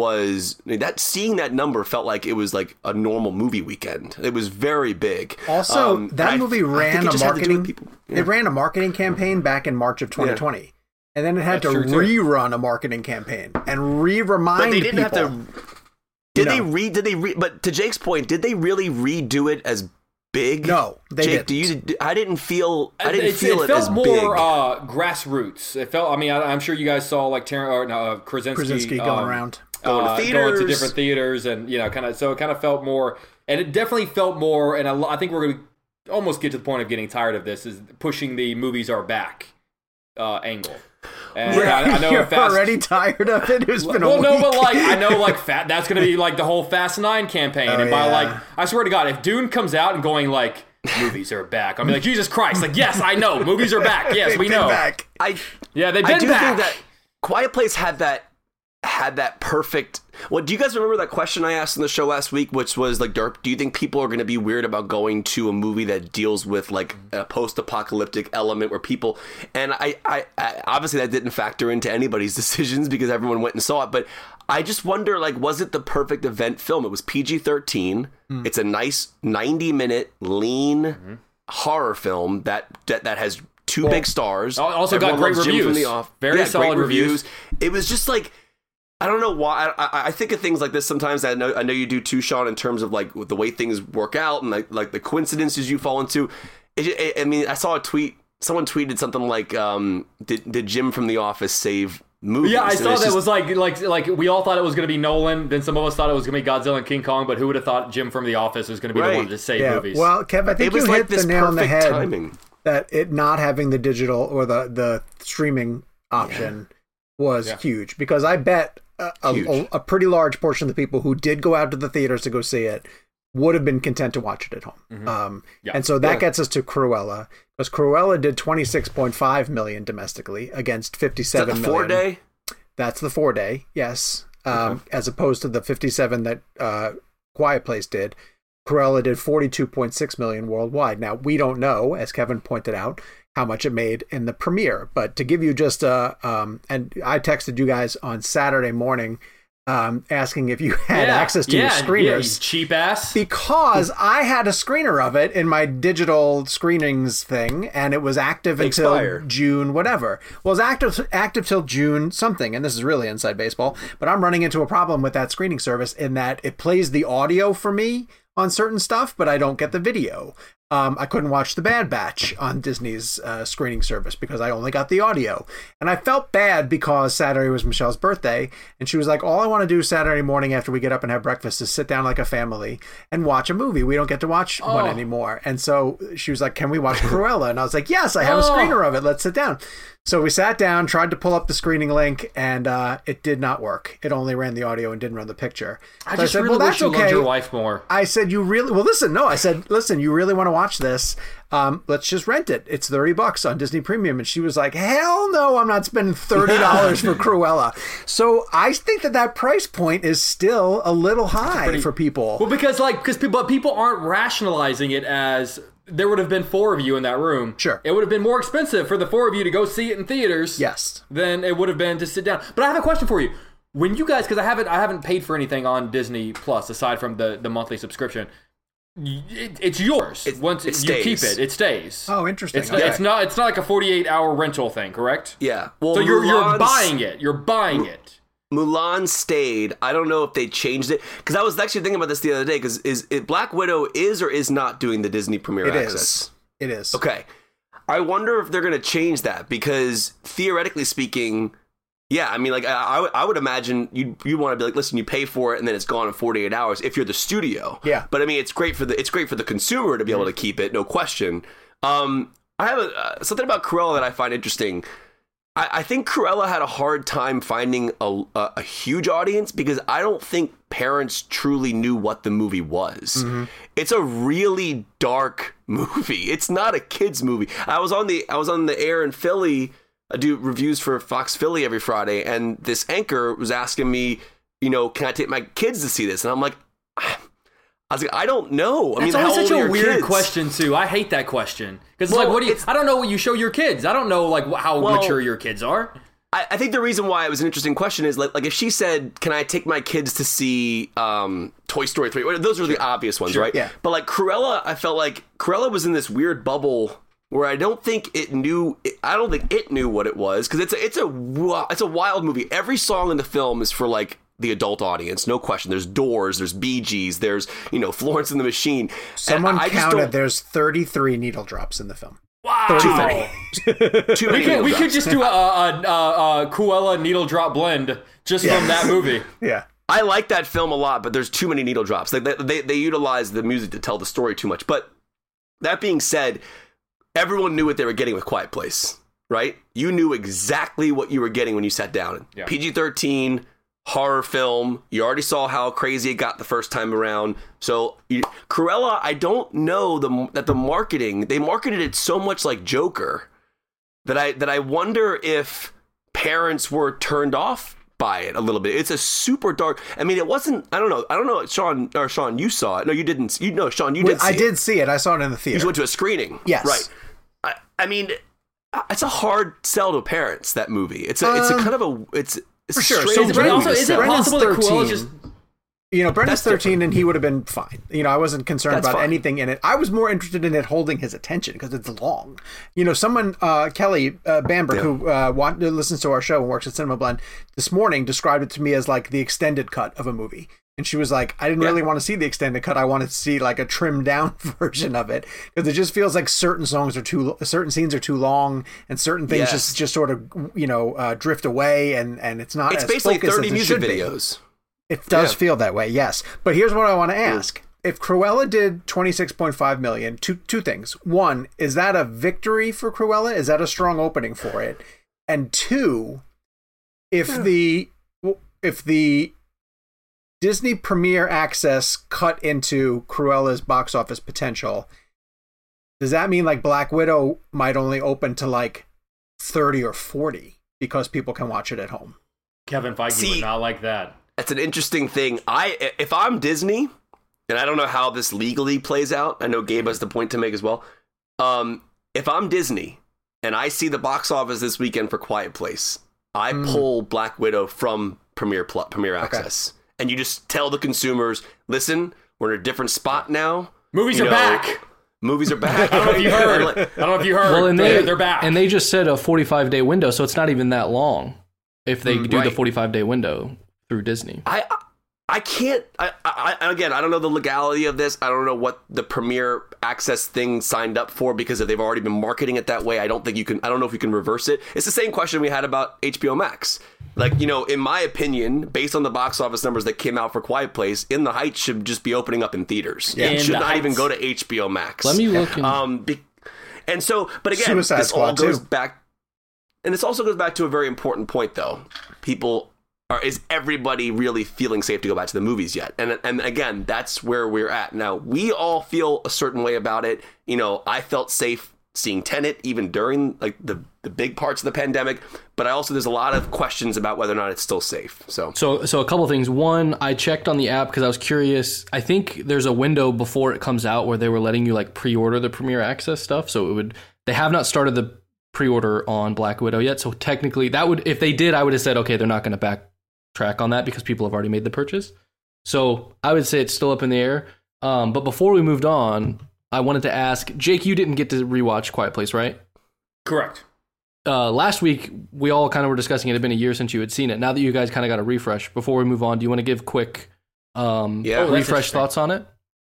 Seeing that number felt like it was like a normal movie weekend. It was very big. Also, that movie ran a marketing. It ran a marketing campaign back in March of 2020, and then it had to rerun a marketing campaign and remind people. But they didn't have to. But to Jake's point, did they really redo it as big? No, they didn't. I didn't feel it as big. It felt more grassroots. It felt. I mean, I'm sure you guys saw like Krasinski going around. Going to different theaters, and so it kind of felt more, and it definitely felt more. And I think we're going to almost get to the point of getting tired of this, is pushing the movies are back angle. And I know you're already tired of it. It's been a week. No, but like I know, like that's going to be like the whole Fast 9 campaign, and by like I swear to God, if Dune comes out and going like movies are back, I'll be like, Jesus Christ, like yes, I know movies are back. Yes, we know. Back. They've been back. I do think that Quiet Place had that perfect. Well, do you guys remember that question I asked in the show last week, which was like, do you think people are going to be weird about going to a movie that deals with like a post-apocalyptic element where people, and I obviously that didn't factor into anybody's decisions because everyone went and saw it, but I just wonder, like, was it the perfect event film? It was PG-13. It's a nice 90-minute lean horror film that has two big stars. Also got great reviews. Very solid reviews. It was just like, I don't know why. I think of things like this sometimes. I know you do too, Sean, in terms of like the way things work out and like the coincidences you fall into. I mean, I saw a tweet. Someone tweeted something like, "Did Jim from The Office save movies?" Yeah, I saw that. It was like we all thought it was going to be Nolan. Then some of us thought it was going to be Godzilla and King Kong. But who would have thought Jim from The Office was going to be the one to save movies? Well, Kev, I think you hit the nail on the head. Timing. That it not having the digital or the streaming option was huge, because I bet a pretty large portion of the people who did go out to the theaters to go see it would have been content to watch it at home. And so that gets us to Cruella, because Cruella did 26.5 million domestically against 57 million. 4-day? That's the 4-day, yes. As opposed to the 57 that Quiet Place did. Cruella did 42.6 million worldwide. Now, we don't know, as Kevin pointed out, how much it made in the premiere. But to give you just and I texted you guys on Saturday morning asking if you had access to your screeners. Yeah, you cheap ass. Because I had a screener of it in my digital screenings thing, and it was active until June whatever. Well, it was active till June something, and this is really inside baseball, but I'm running into a problem with that screening service in that it plays the audio for me on certain stuff, but I don't get the video. I couldn't watch The Bad Batch on Disney's screening service because I only got the audio. And I felt bad because Saturday was Michelle's birthday, and she was like, all I want to do Saturday morning after we get up and have breakfast is sit down like a family and watch a movie. We don't get to watch one anymore. And so she was like, can we watch Cruella? And I was like, yes, I have a screener of it. Let's sit down. So we sat down, tried to pull up the screening link, and it did not work. It only ran the audio and didn't run the picture. I said, really wish you loved your wife more. I said, you really... Well, listen, no. I said, listen, you really want to watch this? Let's just rent it. It's $30 on Disney Premium. And she was like, hell no, I'm not spending $30 for Cruella. So I think that price point is still a little high for people. Well, because people aren't rationalizing it as... There would have been 4 of you in that room. Sure. It would have been more expensive for the 4 of you to go see it in theaters. Yes. Than it would have been to sit down. But I have a question for you. When you guys, because I haven't paid for anything on Disney Plus aside from the monthly subscription. It's yours. Once you keep it, it stays. Oh, interesting. It's not like a 48-hour rental thing, correct? Yeah. Well, so you're buying it. You're buying it. Mulan stayed. I don't know if they changed it, because I was actually thinking about this the other day. Because is Black Widow is or is not doing the Disney Premiere access? It is. Okay. I wonder if they're going to change that because theoretically speaking, yeah, I mean, like I would imagine you want to be like, listen, you pay for it and then it's gone in 48 hours if you're the studio. Yeah. But I mean, it's great for the consumer to be able to keep it, no question. I have something about Cruella that I find interesting. I think Cruella had a hard time finding a huge audience because I don't think parents truly knew what the movie was. Mm-hmm. It's a really dark movie. It's not a kid's movie. I was on the air in Philly. I do reviews for Fox Philly every Friday, and this anchor was asking me, can I take my kids to see this? And I'm like, I was like, I don't know. That's always such a weird question, too. I hate that question. Because it's like, what do you... I don't know what you show your kids. I don't know, like, how mature your kids are. I think the reason why it was an interesting question is, like if she said, can I take my kids to see Toy Story 3? Those are the obvious ones, right? Yeah. But, like, Cruella, I felt like Cruella was in this weird bubble where I don't think it knew what it was. Because it's a wild movie. Every song in the film is for, like, the adult audience, no question. There's Doors, there's Bee Gees, there's Florence and the Machine. Someone counted there's 33 needle drops in the film. Wow, too many. We could just do a Cruella needle drop blend just from that movie. Yeah, I like that film a lot, but there's too many needle drops. Like they utilize the music to tell the story too much. But that being said, everyone knew what they were getting with Quiet Place, right? You knew exactly what you were getting when you sat down. Yeah. PG-13. Horror film. You already saw how crazy it got the first time around. So Cruella, I don't know that the marketing, they marketed it so much like Joker that I wonder if parents were turned off by it a little bit. It's a super dark. I mean, it wasn't. I don't know. Sean, you saw it. No, you didn't. Sean, you did. I did see it. I saw it in the theater. You went to a screening. Yes. Right. I mean, it's a hard sell to parents. That movie. It's a kind of a. It's for sure. So, but also, is it possible that Cruella just... Brendan's 13 and he would have been fine. I wasn't concerned about anything in it. I was more interested in it holding his attention because it's long. Someone, Kelly Bamberg, who listens to our show and works at Cinema Blend, this morning described it to me as like the extended cut of a movie. And she was like, I didn't really want to see the extended cut. I wanted to see like a trimmed down version of it because it just feels like certain scenes are too long and certain things just sort of, drift away and it's not. It's as basically focused 30 as it music should videos. Be. It does feel that way, yes. But here's what I want to ask. If Cruella did 26.5 million, two things. One, is that a victory for Cruella? Is that a strong opening for it? And two, if the Disney Premier Access cut into Cruella's box office potential, does that mean like Black Widow might only open to like 30 or 40 because people can watch it at home? Kevin Feige would not like that. That's an interesting thing. If I'm Disney, and I don't know how this legally plays out, I know Gabe has the point to make as well. If I'm Disney and I see the box office this weekend for Quiet Place, I pull Black Widow from Premier Access. Okay. And you just tell the consumers, listen, we're in a different spot now. Movies are back. Movies are back. I don't know if you heard. Well, and they're back. And they just said a 45-day window, so it's not even that long if they do the 45-day window through Disney. I can't. Again, I don't know the legality of this. I don't know what the Premier Access thing signed up for because if they've already been marketing it that way, I don't think you can. I don't know if you can reverse it. It's the same question we had about HBO Max. Like, in my opinion, based on the box office numbers that came out for Quiet Place, In the Heights should just be opening up in theaters. Yeah. It should not even go to HBO Max. Let me look. And so, but again, Suicide this all Squad goes too. back, and this also goes back to a very important point, though. Is everybody really feeling safe to go back to the movies yet? And again, that's where we're at now. We all feel a certain way about it. I felt safe seeing Tenet even during like the big parts of the pandemic, but there's a lot of questions about whether or not it's still safe. So a couple things. One, I checked on the app because I was curious. I think there's a window before it comes out where they were letting you like pre-order the Premier Access stuff. So they have not started the pre-order on Black Widow yet. So technically if they did, I would have said, okay, they're not going to backtrack on that because people have already made the purchase. So I would say it's still up in the air. But before we moved on, I wanted to ask, Jake, you didn't get to rewatch Quiet Place, right? Correct. Last week, we all kind of were discussing it. It had been a year since you had seen it. Now that you guys kind of got a refresh, before we move on, do you want to give quick refresh thoughts on it?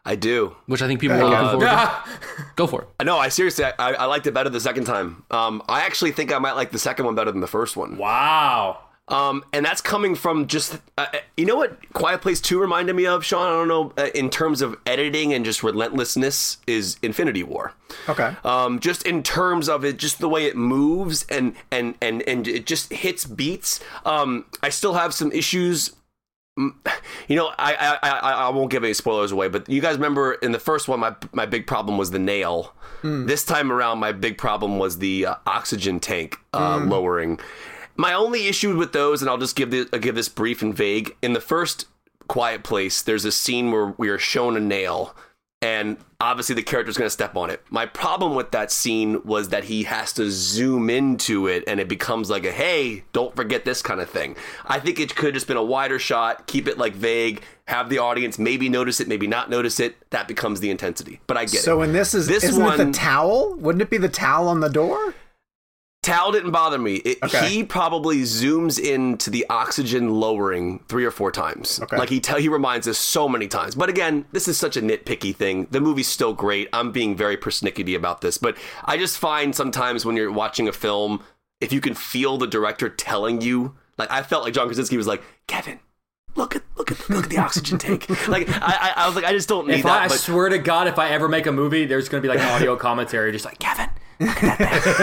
I do. which I think people are looking forward to. Go for it. No, I seriously, I liked it better the second time. I actually think I might like the second one better than the first one. Wow. And that's coming from just, you know what Quiet Place 2 reminded me of, Sean? I don't know, in terms of editing and just relentlessness is Infinity War. Okay. Just in terms of it, just the way it moves and it just hits beats. I still have some issues. You know, I won't give any spoilers away, but you guys remember in the first one, my big problem was the nail. This time around, my big problem was the oxygen tank lowering. My only issue with those, and I'll just give this brief and vague. In the first Quiet Place, there's a scene where we are shown a nail, and obviously the character's going to step on it. My problem with that scene was that he has to zoom into it, and it becomes like a, hey, don't forget this kind of thing. I think it could have just been a wider shot, keep it like vague, have the audience maybe notice it, maybe not notice it. That becomes the intensity. But I get it. So when isn't it the towel? Wouldn't it be the towel on the door? Towel didn't bother me. Okay. He probably zooms into the oxygen lowering 3 or 4 times. Okay. Like he reminds us so many times. But again, this is such a nitpicky thing. The movie's still great. I'm being very persnickety about this. But I just find sometimes when you're watching a film, if you can feel the director telling you, like I felt like John Krasinski was like, Kevin, look at the oxygen tank. Like I was like, I just don't need that. I swear to God, if I ever make a movie, there's going to be like an audio commentary, just like Kevin. Look at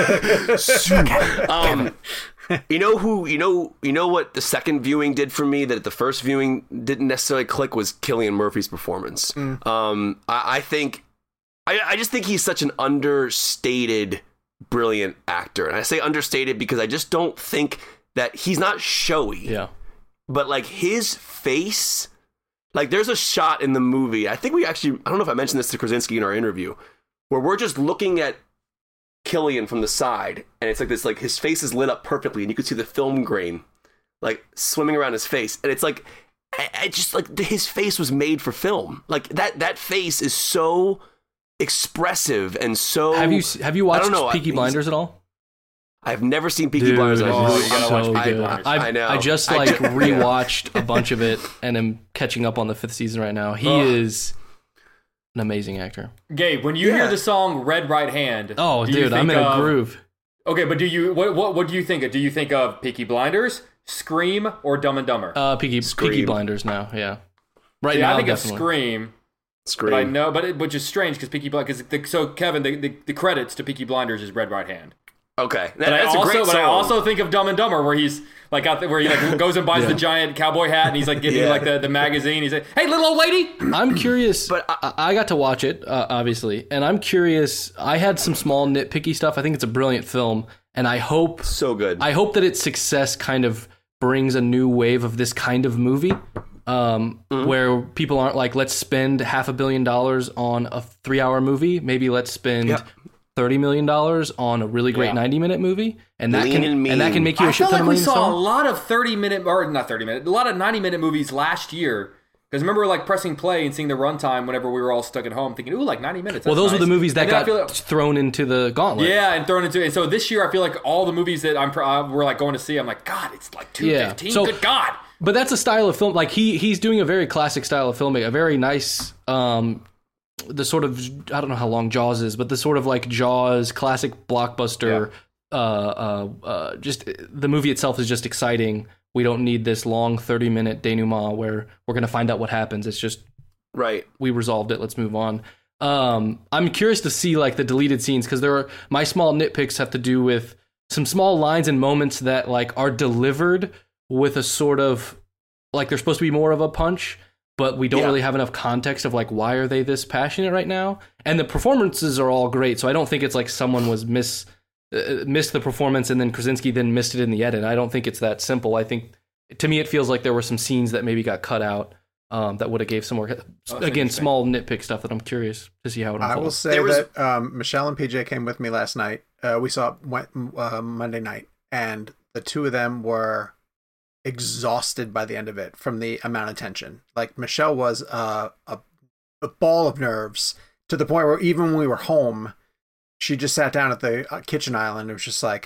that thing. You know what the second viewing did for me that the first viewing didn't necessarily click was Cillian Murphy's performance. I just think he's such an understated, brilliant actor. And I say understated because I just don't think that he's not showy. Yeah. But like his face, like there's a shot in the movie. I think I don't know if I mentioned this to Krasinski in our interview, where we're just looking at Cillian from the side, and it's like this, like his face is lit up perfectly, and you can see the film grain like swimming around his face, and it's like I just like his face was made for film. Like that face is so expressive and so. Have you watched Peaky Blinders Blinders at all? I've never seen Peaky Blinders. you gotta watch Peaky Blinders. I know. I just rewatched a bunch of it, and am catching up on the 5th season right now. He is an amazing actor. Gabe, when you hear the song "Red Right Hand," oh, dude, I'm in a groove. Okay, but what do you think of? Do you think of Peaky Blinders, Scream, or Dumb and Dumber? Peaky Blinders now, yeah. Right now, now, I think definitely. of Scream. But I know, which is strange because Peaky Blinders. So Kevin, the credits to Peaky Blinders is "Red Right Hand." Okay, That's a great song. But I also think of Dumb and Dumber, where he's like out there, where he like goes and buys the giant cowboy hat, and he's like giving like the magazine. He's like, "Hey, little old lady." I'm curious, but I got to watch it obviously, and I'm curious. I had some small nitpicky stuff. I think it's a brilliant film, and I hope so good. I hope that its success kind of brings a new wave of this kind of movie, where people aren't like, let's spend $500 million on a 3-hour movie. Maybe let's spend $30 million on a really great 90-minute movie, and that can make you a shit ton of money. I feel like we saw a lot of 90-minute movies last year. Because remember, we were like pressing play and seeing the runtime whenever we were all stuck at home, thinking, "Ooh, like 90 minutes." Well, those were the movies that got like, thrown into the gauntlet. Yeah, and thrown into. And so this year, I feel like all the movies that we're like going to see, I'm like, God, it's like 2:15. So, good God. But that's a style of film. Like he's doing a very classic style of filmmaking, a very nice. The sort of, I don't know how long Jaws is, but the sort of like Jaws classic blockbuster. Just the movie itself is just exciting. We don't need this long 30-minute denouement where we're going to find out what happens. It's just we resolved it. Let's move on. I'm curious to see like the deleted scenes, because my small nitpicks have to do with some small lines and moments that like are delivered with a sort of like they're supposed to be more of a punch, but we don't really have enough context of like, why are they this passionate right now? And the performances are all great, so I don't think it's like someone was missed the performance and then Krasinski then missed it in the edit. I don't think it's that simple. I think, to me, it feels like there were some scenes that maybe got cut out that would have gave some more, again, small nitpick stuff that I'm curious to see how it unfolds. I will say that Michelle and PJ came with me last night. We saw it Monday night, and the two of them were exhausted by the end of it from the amount of tension. Like, Michelle was a ball of nerves to the point where even when we were home, she just sat down at the kitchen island and was just like,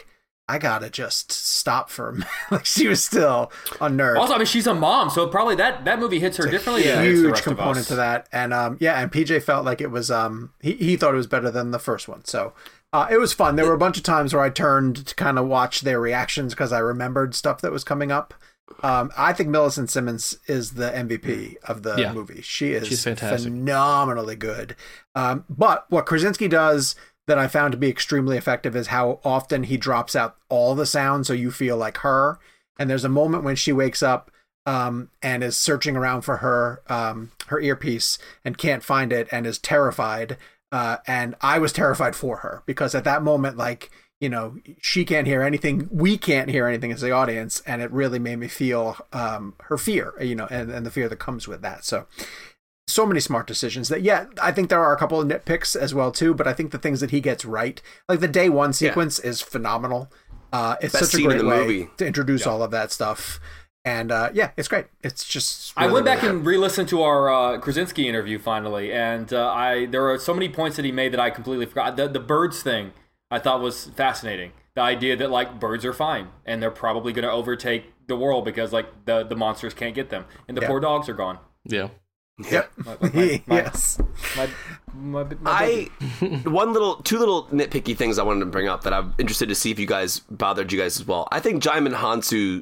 I gotta just stop for a minute. Like, she was still unnerved. Also, I mean, she's a mom, so probably that movie hits her differently than huge the rest component of us. to that. And and PJ felt like it was he thought it was better than the first one. So it was fun. There were a bunch of times where I turned to kind of watch their reactions because I remembered stuff that was coming up. I think Millicent Simmons is the MVP of the movie. She's fantastic, phenomenally good. But what Krasinski does that I found to be extremely effective is how often he drops out all the sound so you feel like her. And there's a moment when she wakes up and is searching around for her earpiece and can't find it and is terrified. And I was terrified for her because at that moment, like, you know, she can't hear anything. We can't hear anything as the audience. And it really made me feel her fear, you know, and the fear that comes with that. So many smart decisions that, I think there are a couple of nitpicks as well, too. But I think the things that he gets right, like the day one sequence is phenomenal. It's Best such a great way movie to introduce all of that stuff. And it's great. It's just really, I went back and re-listened to our Krasinski interview finally. And there are so many points that he made that I completely forgot. The birds thing I thought was fascinating. The idea that, like, birds are fine and they're probably going to overtake the world because, like, the monsters can't get them. And the poor dogs are gone. Yeah. Yep. Yes. Two little nitpicky things I wanted to bring up that I'm interested to see if you guys bothered you guys as well. I think Djimon Hounsou,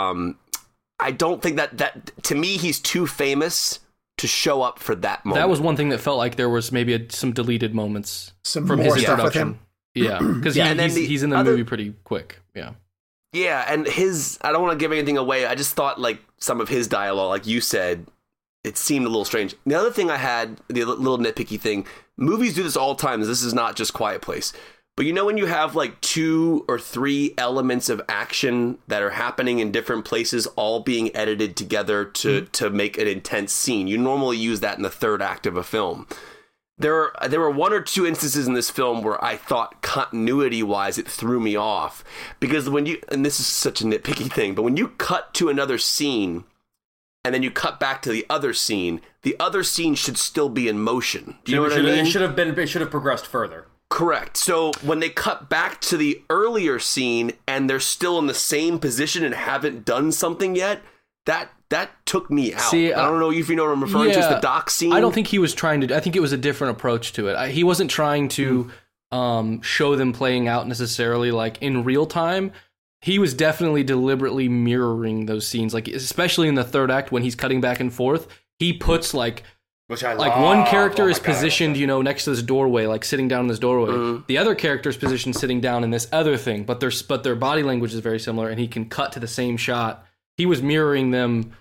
I don't think that to me he's too famous to show up for that moment. That was one thing that felt like there was maybe some deleted moments from his introduction. Yeah, because he's in the movie pretty quick. Yeah. Yeah, and I don't want to give anything away. I just thought, like, some of his dialogue, like you said, it seemed a little strange. The other thing I had, the little nitpicky thing, movies do this all the time. This is not just Quiet Place. But you know when you have like 2 or 3 elements of action that are happening in different places, all being edited together to make an intense scene? You normally use that in the third act of a film. There were 1 or 2 instances in this film where I thought continuity-wise it threw me off. Because and this is such a nitpicky thing, but when you cut to another scene and then you cut back to the other scene should still be in motion. Do you know what I mean? It should have progressed further. Correct. So when they cut back to the earlier scene and they're still in the same position and haven't done something yet, that took me out. See, I don't know if you know what I'm referring to. It's the dock scene. I don't think he was trying to. I think it was a different approach to it. He wasn't trying to show them playing out necessarily like in real time. He was definitely deliberately mirroring those scenes, like especially in the third act when he's cutting back and forth. He puts like. Which I like love. One character is positioned, next to this doorway, like sitting down in this doorway. The other character is positioned sitting down in this other thing, but their body language is very similar, and he can cut to the same shot. He was mirroring them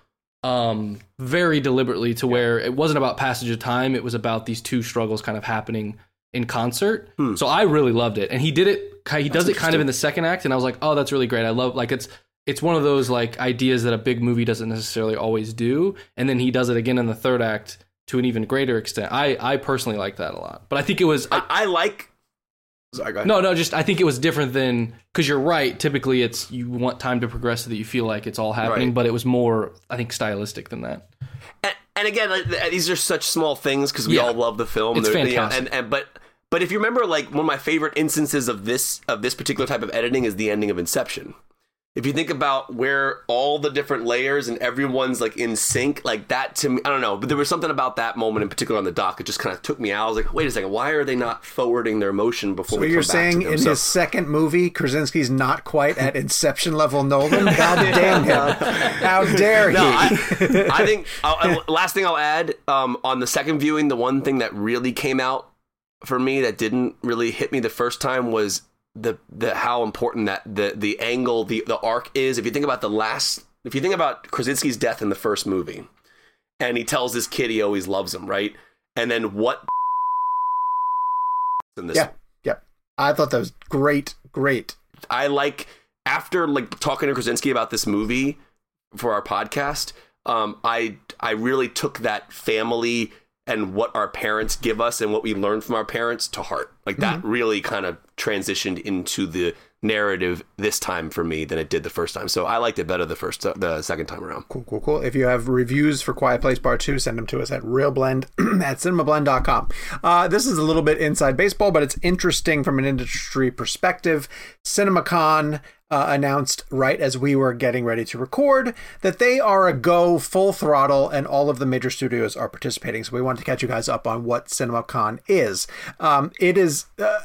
very deliberately to where it wasn't about passage of time. It was about these 2 struggles kind of happening in concert. So I really loved it, and he did it. He does it kind of in the second act, and I was like, oh, that's really great. I love it's one of those like ideas that a big movie doesn't necessarily always do, and then he does it again in the third act to an even greater extent. I personally like that a lot. But I think it was... I like... Sorry, go ahead. No, just I think it was different than... Because you're right, typically it's you want time to progress so that you feel like it's all happening, right. But it was more, I think, stylistic than that. And again, these are such small things because we all love the film. It's fantastic. But if you remember, like, one of my favorite instances of this particular type of editing is the ending of Inception. If you think about where all the different layers and everyone's like in sync, like that to me, I don't know, but there was something about that moment in particular on the dock that just kind of took me out. I was like, wait a second, why are they not forwarding their emotion before we come back to them? So you're saying in his second movie, Krasinski's not quite at Inception level Nolan? God damn him. How dare he? No, I think, last thing I'll add, on the second viewing, the one thing that really came out for me that didn't really hit me the first time was the how important that the angle, the arc is. If you think about Krasinski's death in the first movie, and he tells this kid he always loves him, right? And then what in this? Yeah. I thought that was great. I like, after like talking to Krasinski about this movie for our podcast, I really took that family and what our parents give us and what we learn from our parents to heart. Like that really kind of transitioned into narrative this time for me than it did the first time. So I liked it better the second time around. Cool. If you have reviews for Quiet Place Part 2, send them to us at realblend at cinemablend.com. This is a little bit inside baseball, but it's interesting from an industry perspective. CinemaCon announced right as we were getting ready to record that they are a go full throttle and all of the major studios are participating. So we want to catch you guys up on what CinemaCon is. It is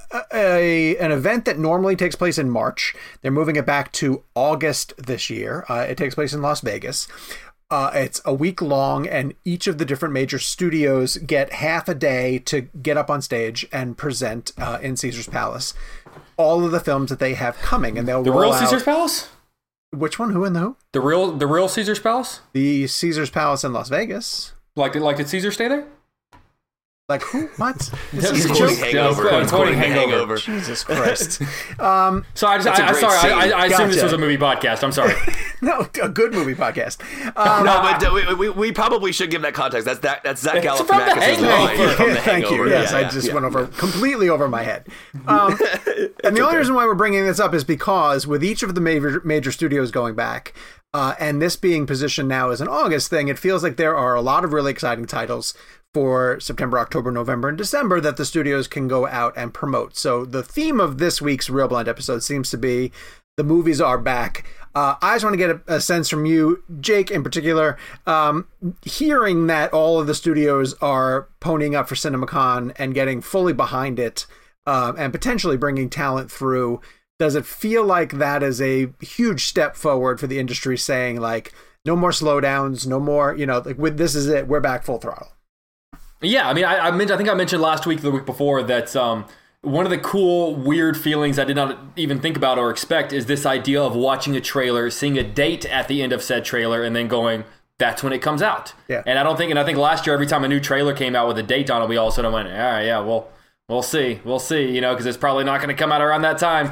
an event that normally takes place in March. They're moving it back to August this year. It takes place in Las Vegas. It's a week long, and each of the different major studios get half a day to get up on stage and present in Caesar's Palace all of the films that they have coming, and they'll the roll real out... Caesar's Palace. Which one? Who and the who? The real Caesar's Palace. The Caesar's Palace in Las Vegas. Did Caesar stay there? Like who? What? He's quoting Hangover. He's quoting Hangover. Jesus Christ. So I assumed this was a movie podcast. I'm sorry. No, a good movie podcast. No, but we probably should give that context. That's Zach It's from The Galifianakis' line Hangover. from The Thank Hangover. you. Yes, Yeah, I just yeah. went over completely over my head. And the only reason why we're bringing this up is because with each of the major studios going back, and this being positioned now as an August thing, it feels like there are a lot of really exciting titles for September, October, November, and December that the studios can go out and promote. So the theme of this week's Real Blend episode seems to be the movies are back. I just want to get a sense from you, Jake, in particular, hearing that all of the studios are ponying up for CinemaCon and getting fully behind it, and potentially bringing talent through. Does it feel like that is a huge step forward for the industry, saying like, no more slowdowns, no more, this is it, we're back full throttle? Yeah, I mean, I think I mentioned last week, the week before, that one of the cool, weird feelings I did not even think about or expect is this idea of watching a trailer, seeing a date at the end of said trailer, and then going, that's when it comes out. Yeah. And I think last year, every time a new trailer came out with a date on it, we all sort of went, all right, yeah, well, we'll see, because it's probably not going to come out around that time.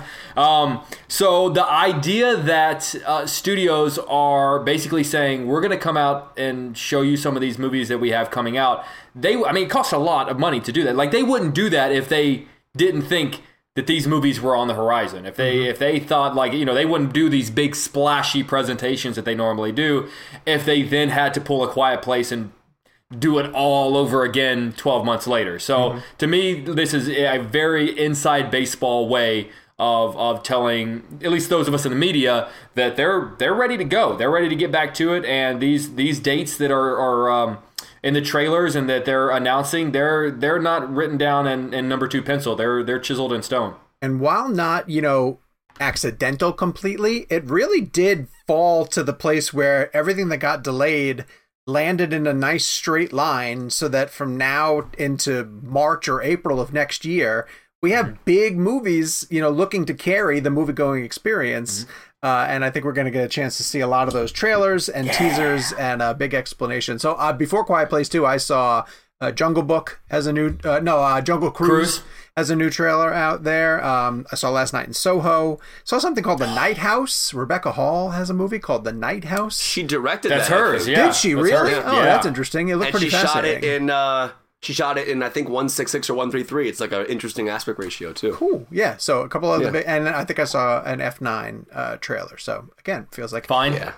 So the idea that studios are basically saying, we're going to come out and show you some of these movies that we have coming out, it costs a lot of money to do that. Like, they wouldn't do that if they didn't think that these movies were on the horizon. If they thought, they wouldn't do these big splashy presentations that they normally do if they then had to pull A Quiet Place and do it all over again 12 months later. So to me, this is a very inside baseball way of telling, at least those of us in the media, that they're ready to go. They're ready to get back to it. And these dates that are in the trailers and that they're announcing, they're not written down in number 2 pencil. They're chiseled in stone. And while not, accidental completely, it really did fall to the place where everything that got delayed landed in a nice straight line, so that from now into March or April of next year, we have big movies, looking to carry the movie-going experience. And I think we're going to get a chance to see a lot of those trailers and teasers and a big explanation. So before Quiet Place 2, I saw Jungle Book has a new, Jungle Cruise has a new trailer out there. I saw Last Night in Soho. Saw something called The Night House. Rebecca Hall has a movie called The Night House. She directed That's that. hers, yeah. Did she That's really? hers. Oh, Yeah. that's interesting. It looked And pretty fascinating. she shot it in I think 1:66 or 1:33. It's like an interesting aspect ratio too. Cool. Yeah. So a couple of and I think I saw an F9 trailer. So again, feels like fine. Yeah.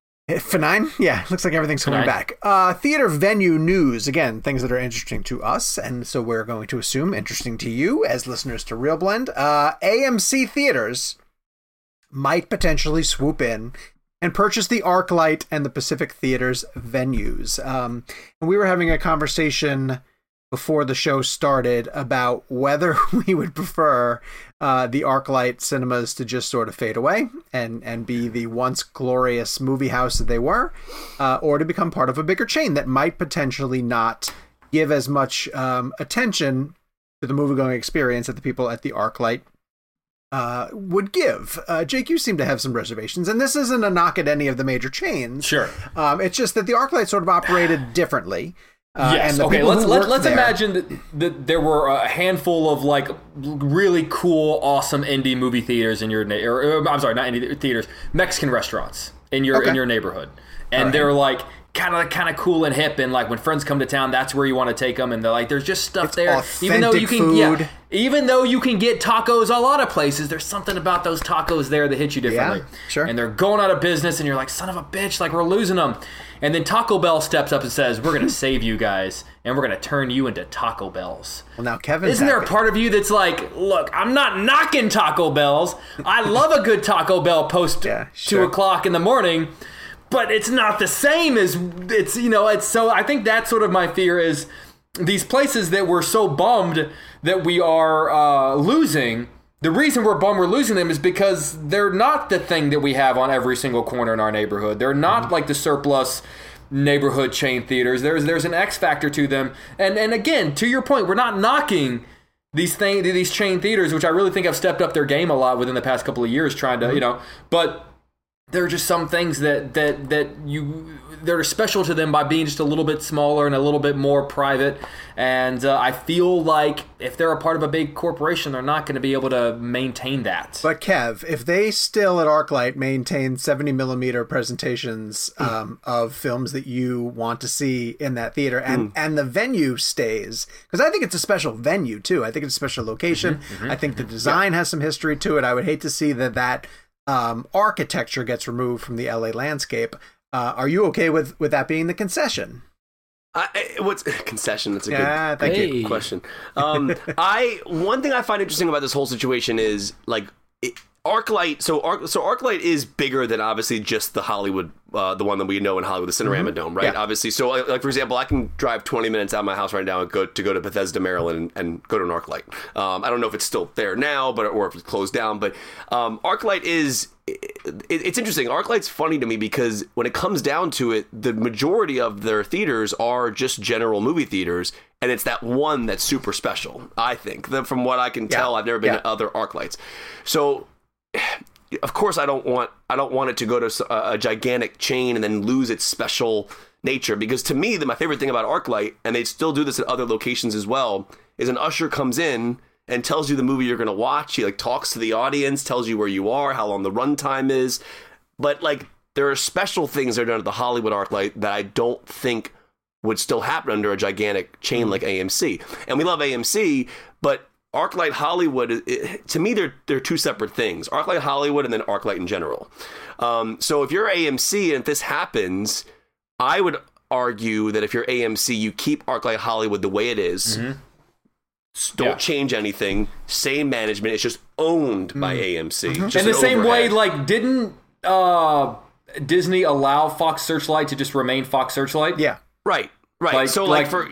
F9? Yeah, looks like everything's coming back. Theater venue news. Again, things that are interesting to us, and so we're going to assume interesting to you as listeners to Real Blend. AMC Theaters might potentially swoop in and purchase the ArcLight and the Pacific Theaters venues. And we were having a conversation before the show started about whether we would prefer the ArcLight cinemas to just sort of fade away and be the once glorious movie house that they were, or to become part of a bigger chain that might potentially not give as much attention to the movie-going experience that the people at the ArcLight would give. Jake, you seem to have some reservations, and this isn't a knock at any of the major chains. Sure. It's just that the ArcLight sort of operated differently. Yes. Okay. Let's imagine that there were a handful of like really cool, awesome indie movie theaters in your I'm sorry, not indie theaters, Mexican restaurants in your neighborhood, and they're like kind of cool and hip, and like when friends come to town, that's where you want to take them, and they're like, there's just stuff there, even though you can food. even though you can get tacos a lot of places, there's something about those tacos there that hit you differently. Yeah, sure. And they're going out of business, and you're like, son of a bitch, like we're losing them. And then Taco Bell steps up and says, we're going to save you guys, and we're going to turn you into Taco Bells. Well, now Kevin's Isn't there a happy. part of you that's like, look, I'm not knocking Taco Bells. I love a good Taco Bell post 2 o'clock in the morning, but it's not the same as it's, it's so I think that's sort of my fear is these places that we're so bummed that we are losing. The reason we're bummed we're losing them is because they're not the thing that we have on every single corner in our neighborhood. They're not like the surplus neighborhood chain theaters. There's an X factor to them. And again, to your point, we're not knocking these chain theaters, which I really think have stepped up their game a lot within the past couple of years trying to, but there are just some things that are special to them by being just a little bit smaller and a little bit more private. And I feel like if they're a part of a big corporation, they're not going to be able to maintain that. But Kev, if they still at ArcLight maintain 70mm presentations of films that you want to see in that theater, and the venue stays, because I think it's a special venue too. I think it's a special location. I think the design has some history to it. I would hate to see that architecture gets removed from the LA landscape. Are you okay with that being the concession? What's concession? That's a good question. One thing I find interesting about this whole situation is like ArcLight. So ArcLight is bigger than obviously just the Hollywood, the one that we know in Hollywood, the Cinerama Dome, right? Yeah. Obviously. So like for example, I can drive 20 minutes out of my house right now and go to Bethesda, Maryland, and go to an ArcLight. I don't know if it's still there now, or if it's closed down. But ArcLight is. It's interesting. ArcLight's funny to me because when it comes down to it, the majority of their theaters are just general movie theaters, and it's that one that's super special, I think. From what I can tell, I've never been to other ArcLights. So, of course, I don't want it to go to a gigantic chain and then lose its special nature, because to me, my favorite thing about ArcLight, and they still do this at other locations as well, is an usher comes in and tells you the movie you're going to watch. He talks to the audience, tells you where you are, how long the runtime is. But there are special things that are done at the Hollywood ArcLight that I don't think would still happen under a gigantic chain like AMC. And we love AMC, but ArcLight Hollywood, to me, they're two separate things. ArcLight Hollywood and then ArcLight in general. So if you're AMC and if this happens, I would argue that if you're AMC, you keep ArcLight Hollywood the way it is. Don't change anything. Same management. It's just owned by AMC. Just in the same overhead. way, didn't Disney allow Fox Searchlight to just remain Fox Searchlight? Yeah. Right. So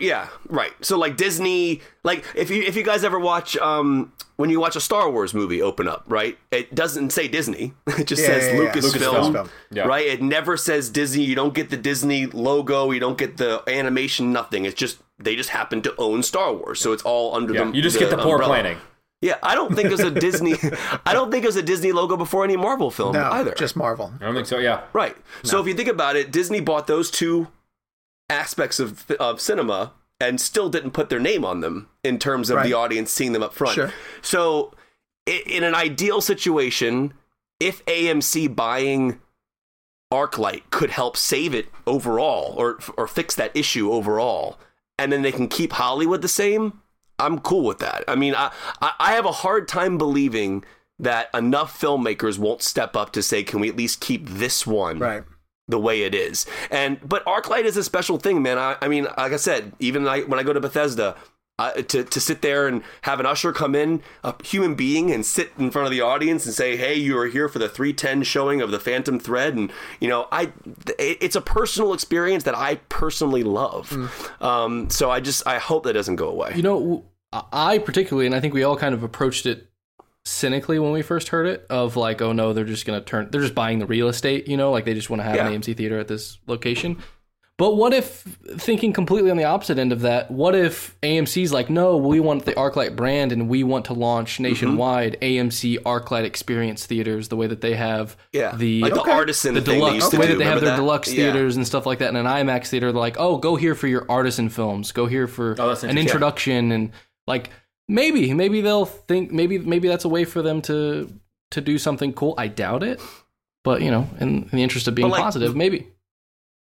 So Disney, if you guys ever watch when you watch a Star Wars movie open up, right? It doesn't say Disney. It just says Lucasfilm. Right? It never says Disney. You don't get the Disney logo. You don't get the animation. Nothing. It's just they just happen to own Star Wars, so it's all under them. You just get the poor umbrella. planning. Yeah, I don't think there's a Disney. I don't think there's a Disney logo before any Marvel film either. Just Marvel. I don't think so. Yeah. Right. No. So if you think about it, Disney bought those two aspects of cinema and still didn't put their name on them in terms of the audience seeing them up front. Sure. So in an ideal situation, if AMC buying ArcLight could help save it overall or fix that issue overall, and then they can keep Hollywood the same, I'm cool with that. I mean, I have a hard time believing that enough filmmakers won't step up to say, can we at least keep this one the way it is? But ArcLight is a special thing, man. I mean, like I said, even when I go to Bethesda, to sit there and have an usher come in, a human being, and sit in front of the audience and say, hey, you are here for the 3:10 showing of The Phantom Thread. And, it's a personal experience that I personally love. So I hope that doesn't go away. I particularly, and I think we all kind of approached it cynically when we first heard it, of like, oh no, they're just buying the real estate, they just want to have an AMC theater at this location. But what if, thinking completely on the opposite end of that, what if AMC's like, no, we want the ArcLight brand and we want to launch nationwide AMC ArcLight experience theaters, the way that they have the artisan the thing deluxe, the way that they have their that? deluxe theaters and stuff like that. And an IMAX theater, they're like, oh, go here for your artisan films, go here for an introduction, and like maybe they'll think maybe that's a way for them to do something cool. I doubt it, but in the interest of being positive, maybe.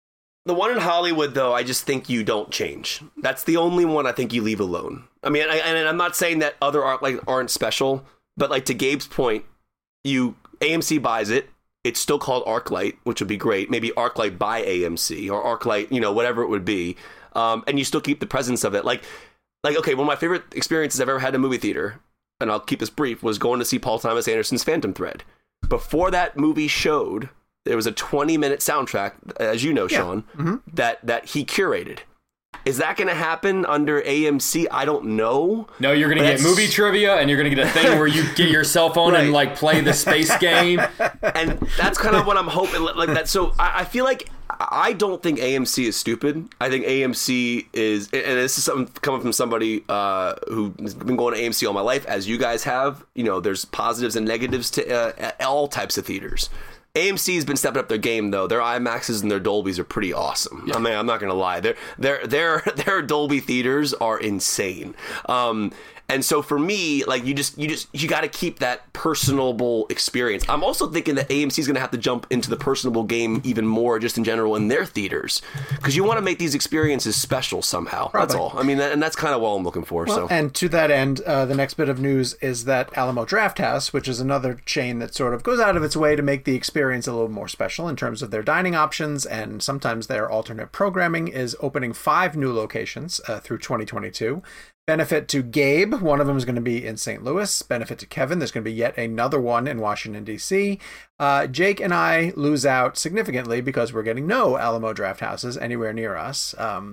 The one in Hollywood, though, I just think you don't change. That's the only one I think you leave alone. I mean, and I'm not saying that other aren't special, but like to Gabe's point, AMC buys it. It's still called ArcLight, which would be great. Maybe ArcLight by AMC or ArcLight, whatever it would be. And you still keep the presence of it. Like, okay, one of my favorite experiences I've ever had in a movie theater, and I'll keep this brief, was going to see Paul Thomas Anderson's Phantom Thread. Before that movie showed, there was a 20-minute soundtrack, as you know, Sean, that he curated. Is that going to happen under AMC? I don't know. No, you're going to get movie trivia, and you're going to get a thing where you get your cell phone and like play the space game. And that's kind of what I'm hoping. Like that. So I feel like I don't think AMC is stupid. I think AMC is, and this is something coming from somebody who's been going to AMC all my life, as you guys have. There's positives and negatives to all types of theaters. AMC has been stepping up their game, though. Their IMAXs and their Dolbys are pretty awesome. Yeah. I mean, I'm not going to lie. Their Dolby theaters are insane. And so for me, like you got to keep that personable experience. I'm also thinking that AMC is going to have to jump into the personable game even more, just in general, in their theaters, because you want to make these experiences special somehow. Probably. That's all. I mean, and that's kind of what I'm looking for. Well, and to that end, the next bit of news is that Alamo Drafthouse, which is another chain that sort of goes out of its way to make the experience a little more special in terms of their dining options and sometimes their alternate programming, is opening 5 new locations through 2022. Benefit to Gabe, one of them is going to be in St. Louis. Benefit to Kevin, there's going to be yet another one in Washington, D.C. Jake and I lose out significantly because we're getting no Alamo Drafthouses anywhere near us.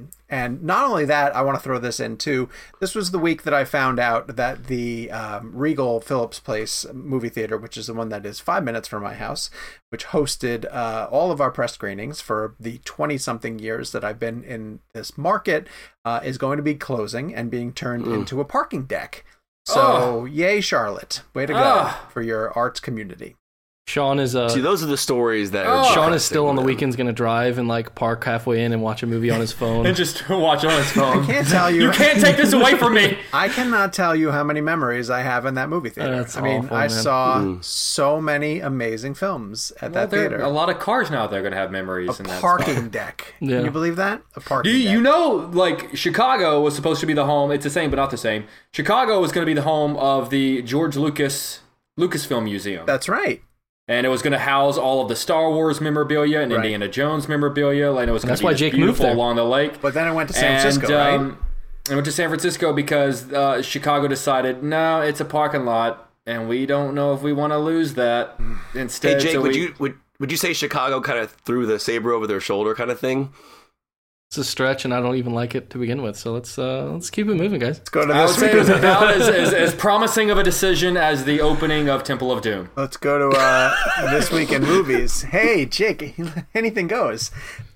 And not only that, I want to throw this in too. This was the week that I found out that the Regal Phillips Place movie theater, which is the one that is 5 minutes from my house, which hosted all of our press screenings for the 20-something years that I've been in this market, is going to be closing and being turned into a parking deck. So, yay, Charlotte. Way to go for your arts community. Sean is See, those are the stories that are Sean is still on the weekends going to drive and like park halfway in and watch a movie on his phone. And just watch on his phone. I can't tell you. You can't take this away from me. I cannot tell you how many memories I have in that movie theater. That's awful, I saw so many amazing films at that theater. A lot of cars now they're going to have memories in that parking deck. Yeah. Can you believe that? A parking deck. You know, like Chicago was supposed to be the home. It's the same, but not the same. Chicago was going to be the home of the George Lucasfilm Museum. That's right. And it was going to house all of the Star Wars memorabilia and Indiana Jones memorabilia. And it was going to be Jake beautiful along the lake. But then it went to San Francisco, right? It went to San Francisco because Chicago decided, no, it's a parking lot, and we don't know if we want to lose that. Instead, hey, Jake, would you say Chicago kind of threw the saber over their shoulder kind of thing? It's a stretch, and I don't even like it to begin with. So let's keep it moving, guys. Let's go to this. I would say it was about as promising of a decision as the opening of Temple of Doom. Let's go to This Week in Movies. Hey, Jake, anything goes.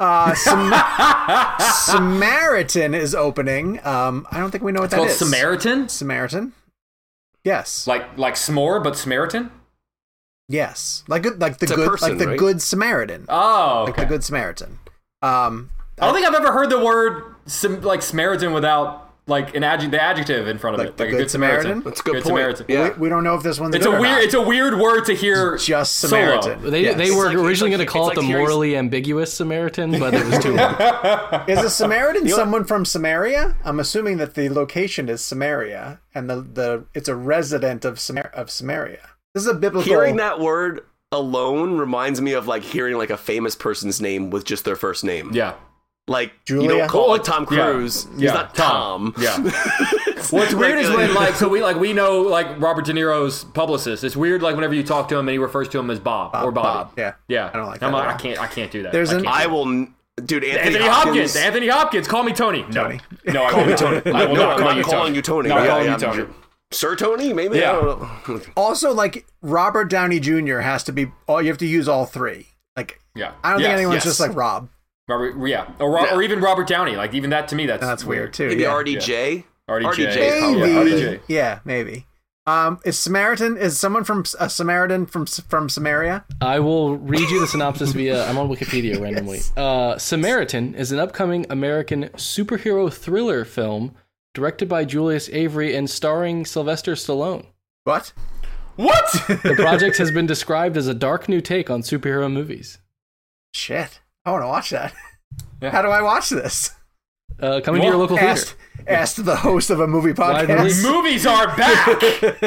Samaritan is opening. I don't think we know what that is. It's called Samaritan? Samaritan? Yes. Like s'more, but Samaritan? Yes. Like the right? Good Samaritan. Oh, okay. Like the Good Samaritan. I don't think I've ever heard the word Samaritan without like the adjective in front of it. Like a good Samaritan. That's a good point. Samaritan. Yeah. We don't know if this one's good or not. It's a weird word to hear. Just Samaritan. Solo. They were originally going to call it the morally ambiguous Samaritan, but it was too long. Is a Samaritan someone from Samaria? I'm assuming that the location is Samaria, and it's a resident of Samaria. This is a biblical. Hearing that word alone reminds me of like hearing like a famous person's name with just their first name. Yeah. Like, Julia? you don't call it Tom Cruise. Yeah. He's not Tom. Yeah. What's weird is when we know like Robert De Niro's publicist. It's weird like whenever you talk to him and he refers to him as Bob or Bobby. Yeah. Yeah. I don't like I'm that. like, I can't do that. Dude, Anthony Hopkins. Anthony Hopkins. Call me Tony. Tony. No, I call me Tony. I will not call you Tony. I'm calling you Tony. No, I'm calling you Tony. Sir Tony, maybe. Yeah. I don't know. Also, like Robert Downey Jr. has to be. You have to use all three. Like, yeah. I don't think anyone's just like Rob. Robert, yeah, or even Robert Downey. Like even that to me, that's weird too. Maybe yeah. RDJ. RDJ. Maybe. Yeah, maybe. Is someone from a Samaritan from Samaria? I will read you the synopsis I'm on Wikipedia randomly. Yes. Samaritan is an upcoming American superhero thriller film directed by Julius Avery and starring Sylvester Stallone. What? The project has been described as a dark new take on superhero movies. Shit. I want to watch that. How do I watch this? Coming to your local theater. Asked the host of a movie Live podcast. release. Movies are back.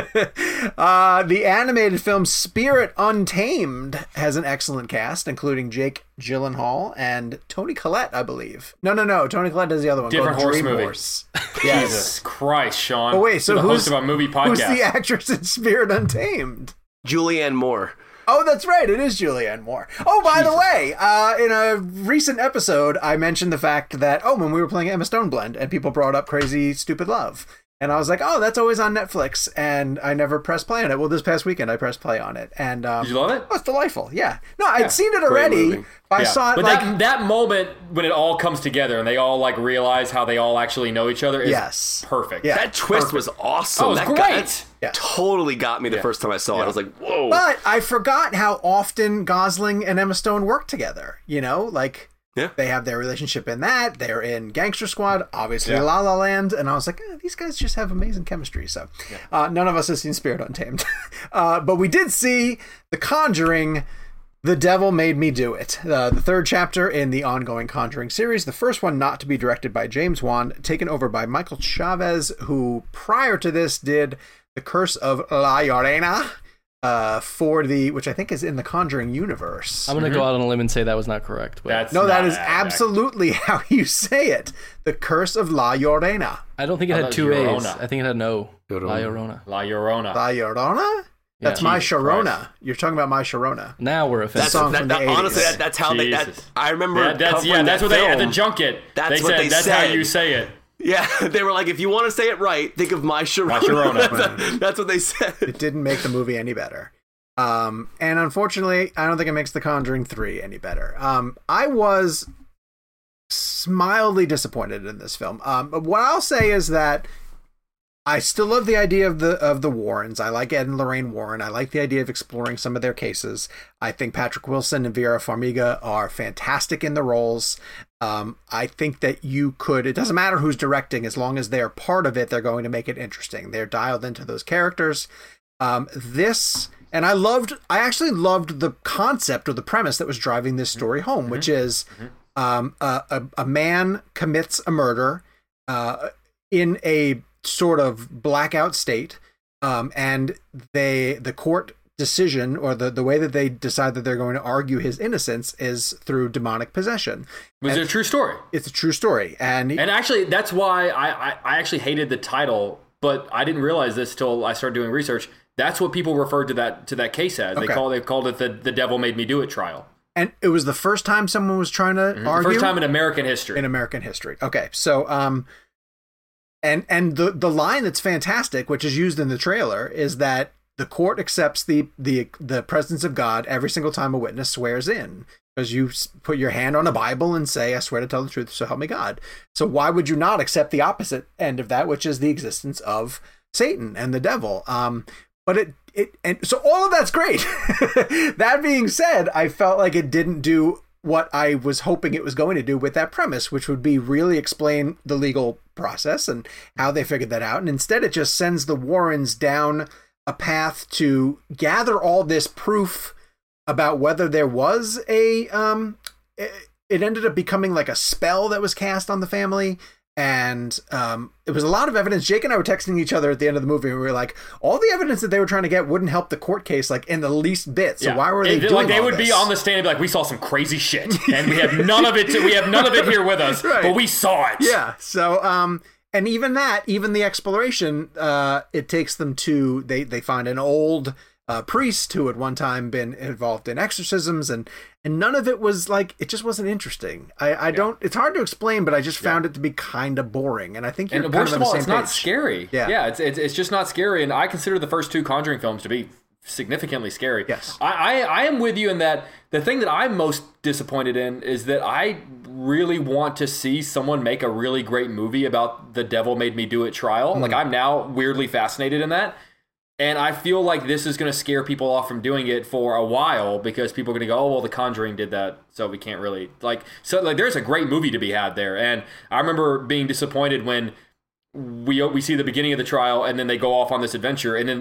The animated film Spirit Untamed has an excellent cast, including Jake Gyllenhaal and Toni Collette, I believe. No. Toni Collette is the other one. Different called horse Dream movie. Horse. Jesus Christ, Sean. Oh, wait, so You're the who's host of a movie podcast? Who's the actress in Spirit Untamed? Julianne Moore. Oh, that's right. It is Julianne Moore. Oh, by the way, in a recent episode, I mentioned the fact that, when we were playing Emma Stone Blend and people brought up Crazy Stupid Love. And I was like, that's always on Netflix. And I never pressed play on it. Well, this past weekend, I pressed play on it. And Did you love it? Oh, it's delightful. Yeah. No, I'd seen it already. movie. I saw it but like... that moment when it all comes together and they all like realize how they all actually know each other is Yes. perfect. Yeah. That twist was awesome. Oh, it was that great. Yeah. totally got me the first time I saw it. I was like, whoa. But I forgot how often Gosling and Emma Stone work together. You know, like... Yeah. They have their relationship in that. They're in Gangster Squad, obviously La La Land. And I was like, these guys just have amazing chemistry. So none of us has seen Spirit Untamed. But we did see The Conjuring, The Devil Made Me Do It. The third chapter in the ongoing Conjuring series. The first one not to be directed by James Wan, taken over by Michael Chavez, who prior to this did The Curse of La Llorona. Which I think is in the Conjuring universe. I'm going to go out on a limb and say that was not correct. But That's No, that not is absolutely how you say it. The Curse of La Llorona. I don't think it I had thought two A's. Llorona. I think it had an O. La Llorona. La Llorona. La Llorona? That's My Jesus Sharona. Christ. You're talking about My Sharona. Now we're offended. song from the 80s. Honestly, that's how they. Jesus. I remember. That's covering what that they at the film. junket. That's they what said. they That's how said. you say it. Yeah, they were like, if you want to say it right, think of My Sharona. My Sharona. That's what they said. It didn't make the movie any better. And unfortunately, I don't think it makes The Conjuring 3 any better. I was mildly disappointed in this film. What I'll say is that I still love the idea of the Warrens. I like Ed and Lorraine Warren. I like the idea of exploring some of their cases. I think Patrick Wilson and Vera Farmiga are fantastic in the roles. I think that it doesn't matter who's directing, as long as they're part of it, they're going to make it interesting. They're dialed into those characters. And I actually loved the concept or the premise that was driving this story home, which is a man commits a murder in a sort of blackout state, and the court decision or the way that they decide that they're going to argue his innocence is through demonic possession. Was it a true story? It's a true story, and actually, that's why I actually hated the title, but I didn't realize this till I started doing research. That's what people referred to that case as. Okay. They called it the Devil Made Me Do It trial. And it was the first time someone was trying to argue? First time in American history. In American history. Okay, so and the line that's fantastic, which is used in the trailer, is that the court accepts the presence of God every single time a witness swears in. Because you put your hand on a Bible and say, I swear to tell the truth, so help me God. So why would you not accept the opposite end of that, which is the existence of Satan and the devil? But so all of that's great. That being said, I felt like it didn't do what I was hoping it was going to do with that premise, which would be really explain the legal process and how they figured that out. And instead, it just sends the Warrens down a path to gather all this proof about whether there was it ended up becoming like a spell that was cast on the family. And it was a lot of evidence. Jake and I were texting each other at the end of the movie, and we were like, all the evidence that they were trying to get wouldn't help the court case like in the least bit. So why were they doing like they all would this? be on the stand and be like, we saw some crazy shit and we have none of it here with us, Right. but we saw it. Yeah. So and even the exploration, it takes them to they find an old priest who had one time been involved in exorcisms, and none of it was like, it just wasn't interesting. I don't, it's hard to explain, but I just found it to be kind of boring. And I think you're And kind worst of of on all, the it's same not page. scary. Yeah. It's just not scary. And I consider the first two Conjuring films to be significantly scary. Yes. I am with you in that the thing that I'm most disappointed in is that I really want to see someone make a really great movie about the Devil Made Me Do It trial. Like, I'm now weirdly fascinated in that. And I feel like this is going to scare people off from doing it for a while, because people are going to go, oh, well, The Conjuring did that, so we can't really there's a great movie to be had there. And I remember being disappointed when we see the beginning of the trial and then they go off on this adventure, and then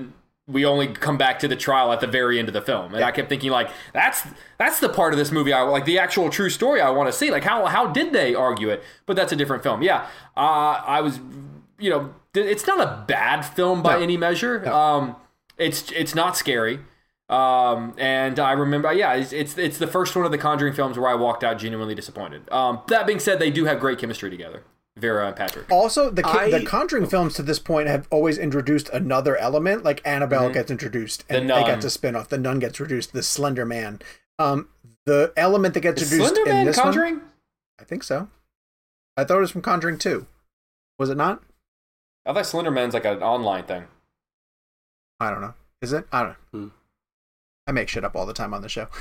we only come back to the trial at the very end of the film. And I kept thinking, like, that's the part of this movie like the actual true story I want to see. Like, how did they argue it? But that's a different film. Yeah, I was, it's not a bad film by any measure. No. It's not scary. And I remember, it's the first one of the Conjuring films where I walked out genuinely disappointed. That being said, they do have great chemistry together, Vera and Patrick. Also, the Conjuring films to this point have always introduced another element, like Annabelle gets introduced, and they get to spin off. The Nun gets introduced. The Slender Man. The element that gets introduced Slender Man in this Conjuring? one, I think so. I thought it was from Conjuring 2. Was it not? I thought Slender Man's like an online thing. I don't know. Is it? I don't know. I make shit up all the time on the show.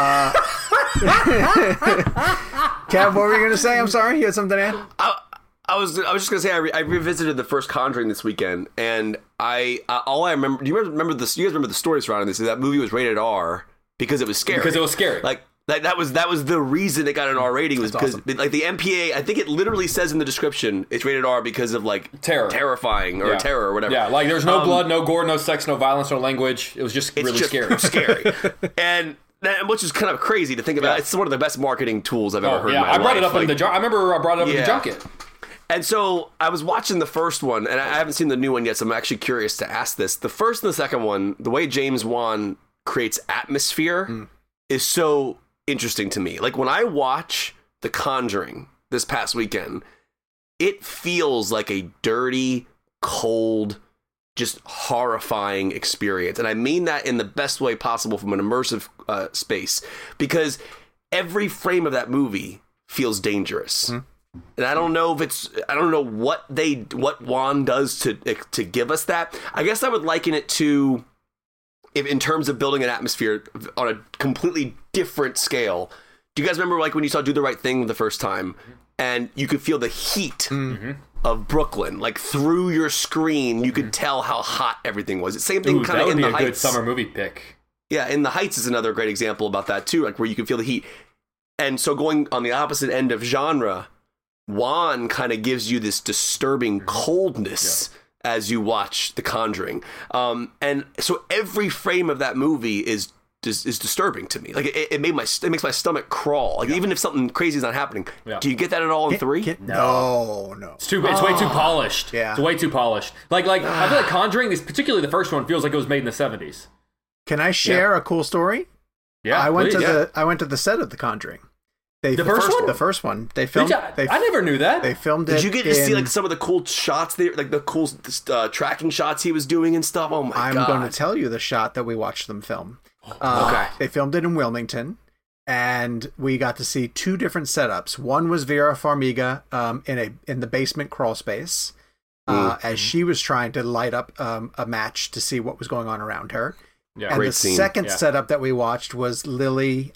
Kev, what were you going to say? I'm sorry. You had something to add? I was just going to say I revisited the first Conjuring this weekend, and all I remember. Do you remember this? You guys remember the story surrounding this? That movie was rated R because it was scary. Because it was scary. Like that was the reason it got an R rating, was because like the MPA. I think it literally says in the description it's rated R because of like terrifying or terror or whatever. Yeah, like there's no blood, no gore, no sex, no violence, no language. It was just really scary. Scary. And which is kind of crazy to think about. It's one of the best marketing tools I've ever heard. Yeah, in my I brought life. it up in the. I remember I brought it up in the junket. And so I was watching the first one, and I haven't seen the new one yet, so I'm actually curious to ask this. The first and the second one, the way James Wan creates atmosphere is so interesting to me. Like when I watch The Conjuring this past weekend, it feels like a dirty, cold, just horrifying experience. And I mean that in the best way possible from an immersive space, because every frame of that movie feels dangerous. And I don't know what Wan does to give us that. I guess I would liken it to, if in terms of building an atmosphere on a completely different scale. Do you guys remember like when you saw Do the Right Thing the first time, and you could feel the heat of Brooklyn, like through your screen, you could tell how hot everything was. It's the same thing kind of in The Heights. That would be a good summer movie pick. Yeah, In the Heights is another great example about that too, like where you can feel the heat. And so going on the opposite end of genre, Wan kind of gives you this disturbing coldness as you watch The Conjuring. And so every frame of that movie is disturbing to me. Like it makes my stomach crawl. Like even if something crazy is not happening. Do you get that at all in 3? No. It's way too polished. Yeah. It's way too polished. Like I feel like Conjuring, particularly the first one, feels like it was made in the 70s. Can I share a cool story? Yeah, I went to the set of The Conjuring. The first one. They filmed. I never knew that. They filmed it. Did you get to see like some of the cool shots there, like the cool tracking shots he was doing and stuff? Oh my god! I'm going to tell you the shot that we watched them film. Okay. They filmed it in Wilmington, and we got to see 2 different setups. One was Vera Farmiga in the basement crawl space, as she was trying to light up a match to see what was going on around her. Yeah, and the second setup that we watched was Lily.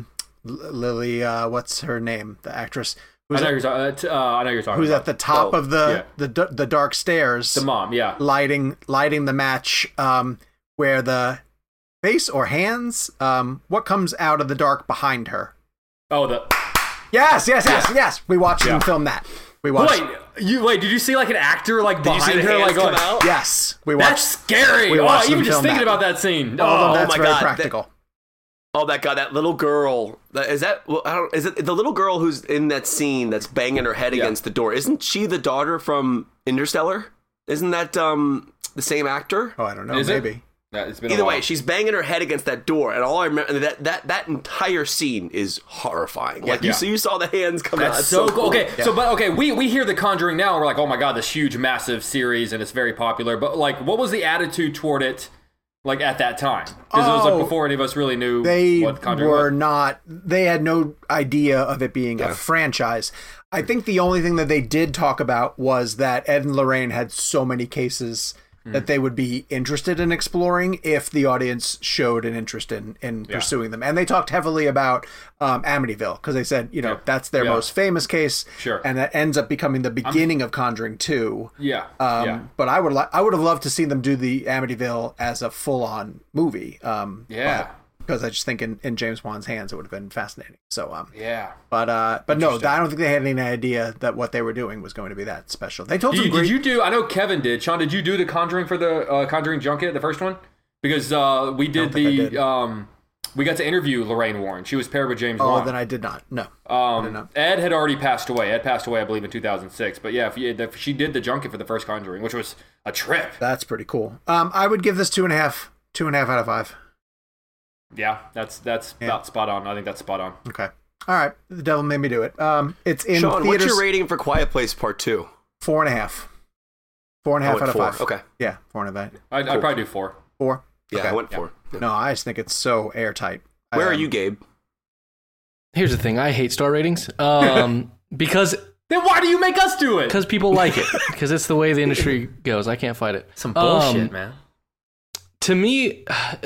What's her name? The actress. I know you're talking. Who's about. at the top of the dark stairs? The mom, lighting the match. Where the face or hands? What comes out of the dark behind her? Oh, the. Yes. We watched them film that. We watched. Wait, did you see like an actor like behind her like come out? Yes, we watched. That's scary. Even just thinking about that scene. That's very practical. That little girl. Is it the little girl who's in that scene that's banging her head against the door? Isn't she the daughter from Interstellar? Isn't that the same actor? Oh, I don't know. Maybe. Yeah, it's been Either way, she's banging her head against that door, and all I remember that entire scene is horrifying. Like you saw the hands come out. That's so cool. Okay, we hear The Conjuring now, and we're like, oh my god, this huge, massive series, and it's very popular. But like, what was the attitude toward it? Like at that time, because it was like before any of us really knew what Conjuring was. They had no idea of it being a franchise. I think the only thing that they did talk about was that Ed and Lorraine had so many cases that they would be interested in exploring if the audience showed an interest in pursuing them. And they talked heavily about Amityville, because they said, that's their most famous case. Sure. And that ends up becoming the beginning of Conjuring 2. Yeah. But I would have loved to see them do the Amityville as a full-on movie. Because I just think in James Wan's hands it would have been fascinating. So but no, I don't think they had any idea that what they were doing was going to be that special. They told did you do? I know Kevin did. Sean, did you do The Conjuring for the Conjuring junket, the first one? because we did we got to interview Lorraine Warren. She was paired with James Wan. Oh, then I did not. No. I did not. Ed had already passed away. Ed passed away, I believe, in 2006. But yeah, she did the junket for the first Conjuring, which was a trip. That's pretty cool. I would give this 2.5 out of 5. Yeah, that's about spot on. I think that's spot on. Okay. All right. The devil made me do it. It's in Sean, theaters. what's your rating for Quiet Place Part 2? 4.5. 4.5 out of 5. Okay. Yeah, 4.5. I'd probably do 4. 4? Yeah, okay. I went 4. Yeah. No, I just think it's so airtight. Where are you, Gabe? Here's the thing. I hate star ratings because... Then why do you make us do it? Because people like it. Because it's the way the industry goes. I can't fight it. Some bullshit, man. To me,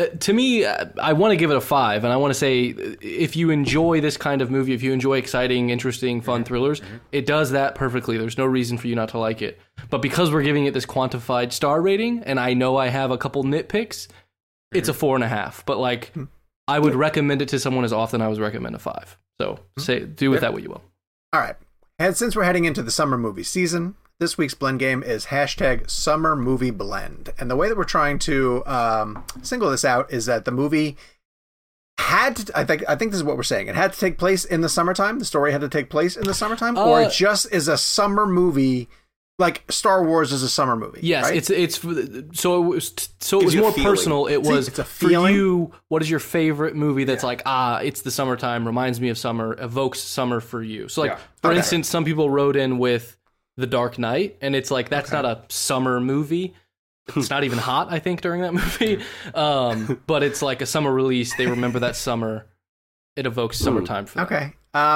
I want to give it a 5, and I want to say, if you enjoy this kind of movie, if you enjoy exciting, interesting, fun thrillers, it does that perfectly. There's no reason for you not to like it. But because we're giving it this quantified star rating, and I know I have a couple nitpicks, it's a 4.5. But like, I would recommend it to someone as often I would recommend a 5. So do with that what you will. All right. And since we're heading into the summer movie season, this week's blend game is #SummerMovieBlend. And the way that we're trying to single this out is that the movie had to, I think this is what we're saying. It had to take place in the summertime. The story had to take place in the summertime, or it just is a summer movie, like Star Wars is a summer movie. Yes, right? it's so it was more personal. It was it's a for feeling. you. What is your favorite movie that's like it's the summertime, reminds me of summer, evokes summer for you? So like for instance, some people wrote in with The Dark Knight, and it's like that's not a summer movie. It's not even hot, I think, during that movie. But it's like a summer release. They remember that summer. It evokes summertime for them. Okay.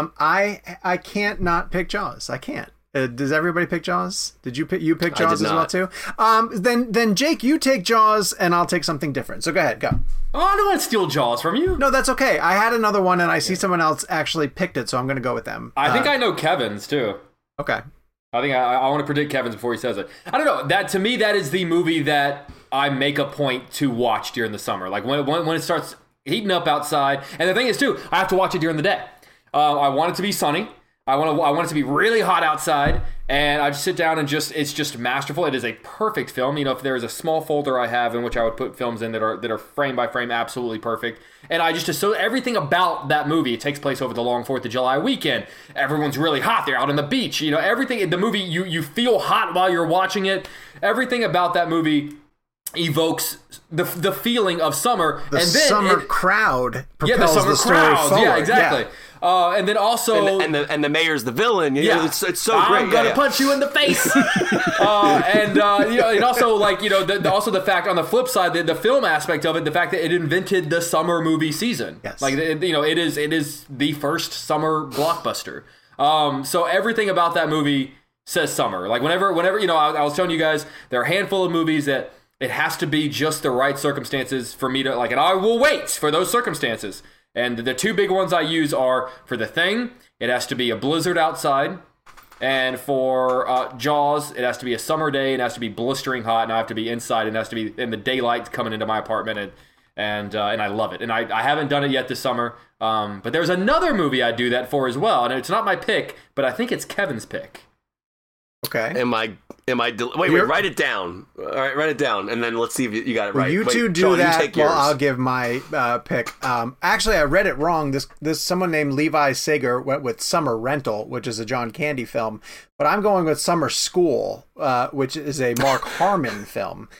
I can't not pick Jaws. I can't. Does everybody pick Jaws? Did you pick Jaws as well too? Then Jake, you take Jaws, and I'll take something different. So go ahead, go. Oh, I don't want to steal Jaws from you. No, that's okay. I had another one, and I see someone else actually picked it, so I'm going to go with them. I think I know Kevin's too. Okay. I think I want to predict Kevin's before he says it. I don't know. That to me, that is the movie that I make a point to watch during the summer. Like when it starts heating up outside. And the thing is too, I have to watch it during the day. I want it to be sunny. I want it to be really hot outside, and I just sit down and it's just masterful. It is a perfect film. You know, if there is a small folder I have in which I would put films in that are frame by frame absolutely perfect, and I just so everything about that movie. It takes place over the long 4th of July weekend. Everyone's really hot. They're out on the beach. You know, everything in the movie you feel hot while you're watching it. Everything about that movie evokes the feeling of summer. The and then summer crowd propels the summer story crowds. forward. Yeah, exactly. Yeah. And then also, and the mayor's the villain. Yeah, it's so great. I'm gonna punch you in the face. And also like also the fact on the flip side, the film aspect of it, the fact that it invented the summer movie season. Yes. Like it is the first summer blockbuster. So everything about that movie says summer. Like whenever I was telling you guys, there are a handful of movies that it has to be just the right circumstances for me to like, and I will wait for those circumstances. And the two big ones I use are, for The Thing, it has to be a blizzard outside. And for Jaws, it has to be a summer day, it has to be blistering hot, and I have to be inside, and it has to be in the daylight coming into my apartment, and I love it. And I haven't done it yet this summer, but there's another movie I do that for as well, and it's not my pick, but I think it's Kevin's pick. Okay. Wait, write it down. All right, write it down, and then let's see if you got it right. You two do Sean, that. you take yours. I'll give my pick. Actually, I read it wrong. This someone named Levi Sager went with Summer Rental, which is a John Candy film, but I'm going with Summer School, which is a Mark Harmon film.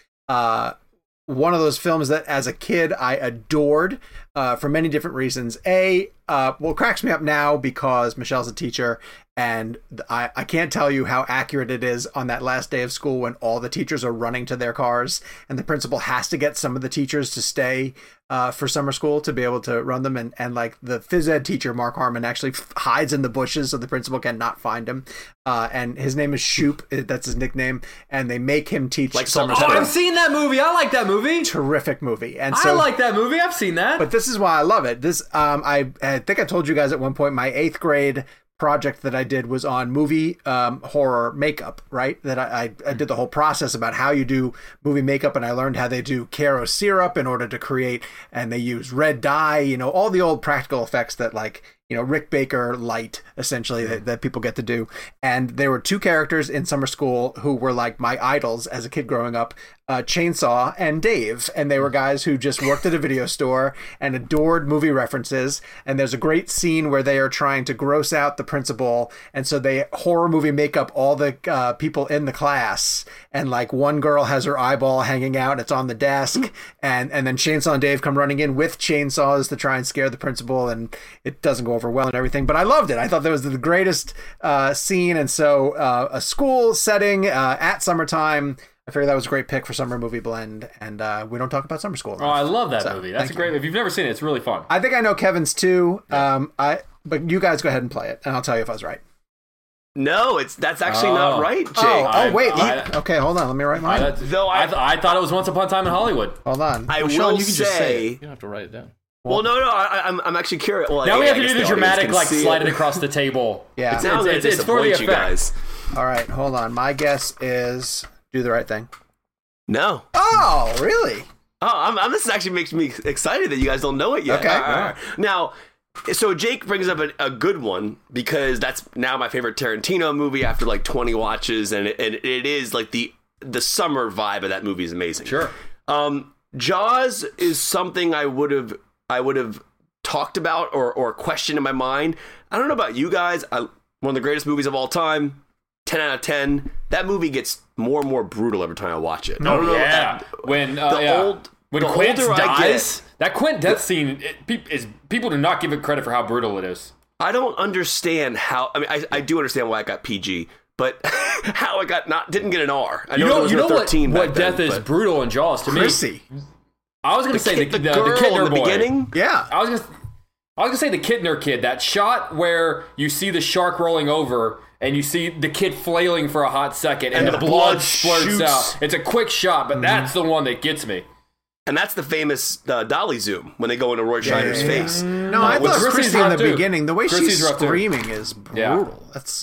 One of those films that, as a kid, I adored for many different reasons. It cracks me up now because Michelle's a teacher, and I can't tell you how accurate it is on that last day of school when all the teachers are running to their cars, and the principal has to get some of the teachers to stay for summer school to be able to run them. And like the phys ed teacher, Mark Harmon, actually hides in the bushes so the principal cannot find him. And his name is Shoop. That's his nickname. And they make him teach summer school. I've seen that movie. I like that movie. Terrific movie. And I like that movie. I've seen that. But this is why I love it. This I think I told you guys at one point my 8th grade project that I did was on movie horror makeup, right? That I did the whole process about how you do movie makeup, and I learned how they do Caro syrup in order to create, and they use red dye, all the old practical effects that like Rick Baker light, essentially, that people get to do. And there were two characters in summer school who were like my idols as a kid growing up, Chainsaw and Dave. And they were guys who just worked at a video store and adored movie references. And there's a great scene where they are trying to gross out the principal. And so they horror movie make up all the people in the class. And like one girl has her eyeball hanging out. It's on the desk. And then Chainsaw and Dave come running in with chainsaws to try and scare the principal. And it doesn't go over well and everything. But I loved it. I thought that was the greatest scene. And so a school setting at summertime, I figured that was a great pick for Summer Movie Blend, and we don't talk about summer school enough. Oh, I love that movie. That's a great. If you've never seen it, it's really fun. I think I know Kevin's too. But you guys go ahead and play it, and I'll tell you if I was right. No, that's actually not right, Jake. Wait. Okay, hold on. Let me write mine. I thought it was Once Upon a Time in Hollywood. Hold on. Sean, you can just say it. You don't have to write it down. Well, no. I'm actually curious. Well, now we have to do the dramatic, like slide it across the table. Yeah, it's for the effect. You guys. All right, hold on. My guess is Do the Right Thing. No. Oh, really? Oh, this actually makes me excited that you guys don't know it yet. Okay. All right. Now, so Jake brings up a good one because that's now my favorite Tarantino movie after like 20 watches, and it is like the summer vibe of that movie is amazing. Sure. Jaws is something I would have talked about or questioned in my mind. I don't know about you guys. One of the greatest movies of all time. 10 out of 10. That movie gets more and more brutal every time I watch it. When Quint dies, that Quint death scene, people do not give it credit for how brutal it is. I don't understand how. I mean, I do understand why it got PG, but how it didn't get an R. I know what death is brutal in Jaws to Chrissy. me. I was going to say the girl Kittner in the boy. Beginning. Yeah, I was gonna say the Kittner kid. That shot where you see the shark rolling over. And you see the kid flailing for a hot second, and the blood splurts out. It's a quick shot, but that's the one that gets me. And that's the famous dolly zoom when they go into Roy Scheider's face. No, I thought Chrissy in the beginning. The way she's screaming is brutal.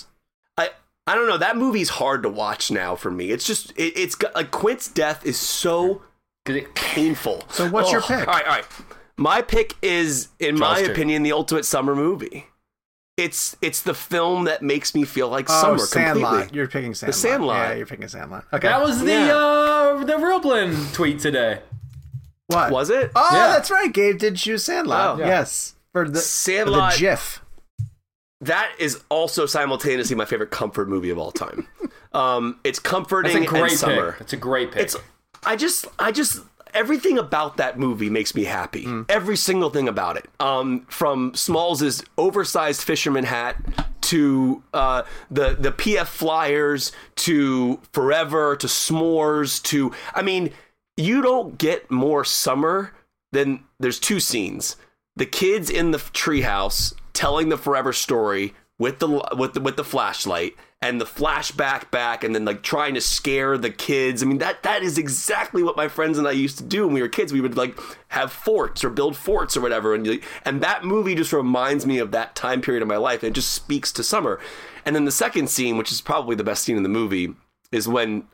I don't know. That movie's hard to watch now for me. It's just it's got like Quint's death is so painful. So what's your pick? All right. My pick is, in my opinion, the ultimate summer movie. It's the film that makes me feel like summer Sandlot. completely. You're picking Sandlot. The Sandlot. Yeah, you're picking Sandlot. Okay. That was the Real Blend tweet today. What? Was it? Oh, that's right. Gabe did choose Sandlot. Oh. Yeah. Yes. For the Sandlot. For the GIF. That is also simultaneously my favorite comfort movie of all time. It's comforting and summer. Pick. It's a great pick. I just everything about that movie makes me happy. Every single thing about it. From Smalls' oversized fisherman hat to the PF Flyers to Forever to S'mores to, I mean, you don't get more summer than there's two scenes. The kids in the treehouse telling the Forever story with the flashlight, and the flashback back, and then like trying to scare the kids. I mean, that is exactly what my friends and I used to do when we were kids. We would like have forts or build forts or whatever, and that movie just reminds me of that time period of my life. And it just speaks to summer. And then the second scene, which is probably the best scene in the movie, is when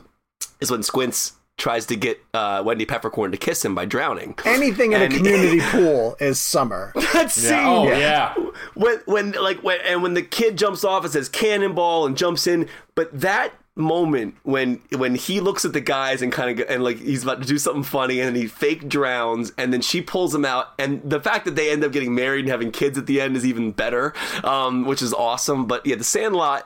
Squints tries to get Wendy Peppercorn to kiss him by drowning. Anything in a community pool is summer. That scene. Oh yeah. When the kid jumps off, it says cannonball and jumps in. But that moment when he looks at the guys and like he's about to do something funny, and then he fake drowns, and then she pulls him out, and the fact that they end up getting married and having kids at the end is even better, which is awesome. But yeah, The Sandlot.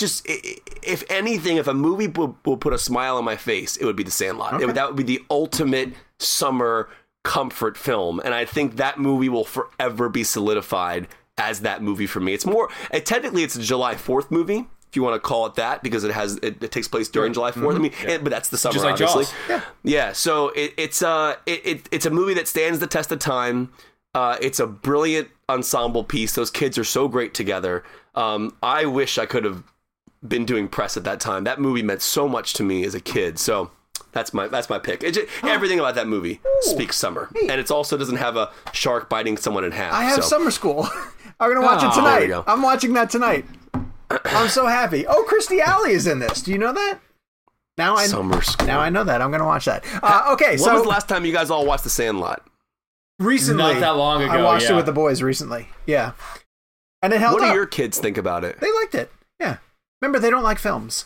If anything, if a movie will put a smile on my face, it would be The Sandlot. Okay. That would be the ultimate summer comfort film. And I think that movie will forever be solidified as that movie for me. It's more, technically it's a July 4th movie, if you want to call it that, because it takes place during July 4th. I mean, but that's the summer, just like obviously. Jaws. Yeah. So it's a movie that stands the test of time. It's a brilliant ensemble piece. Those kids are so great together. I wish I could have been doing press at that time. That movie meant so much to me as a kid. So that's my pick. Everything about that movie speaks summer, and it also doesn't have a shark biting someone in half. I have summer school. I'm gonna watch it tonight. I'm watching that tonight. I'm so happy. Oh, Kirstie Alley is in this. Do you know that? Summer school. Now I know that. I'm gonna watch that. Okay. When was the last time you guys all watched The Sandlot? Recently. Not that long ago. I watched it with the boys recently. Yeah. And it held What do up. your kids think about it? They liked it. Yeah. Remember, they don't like films.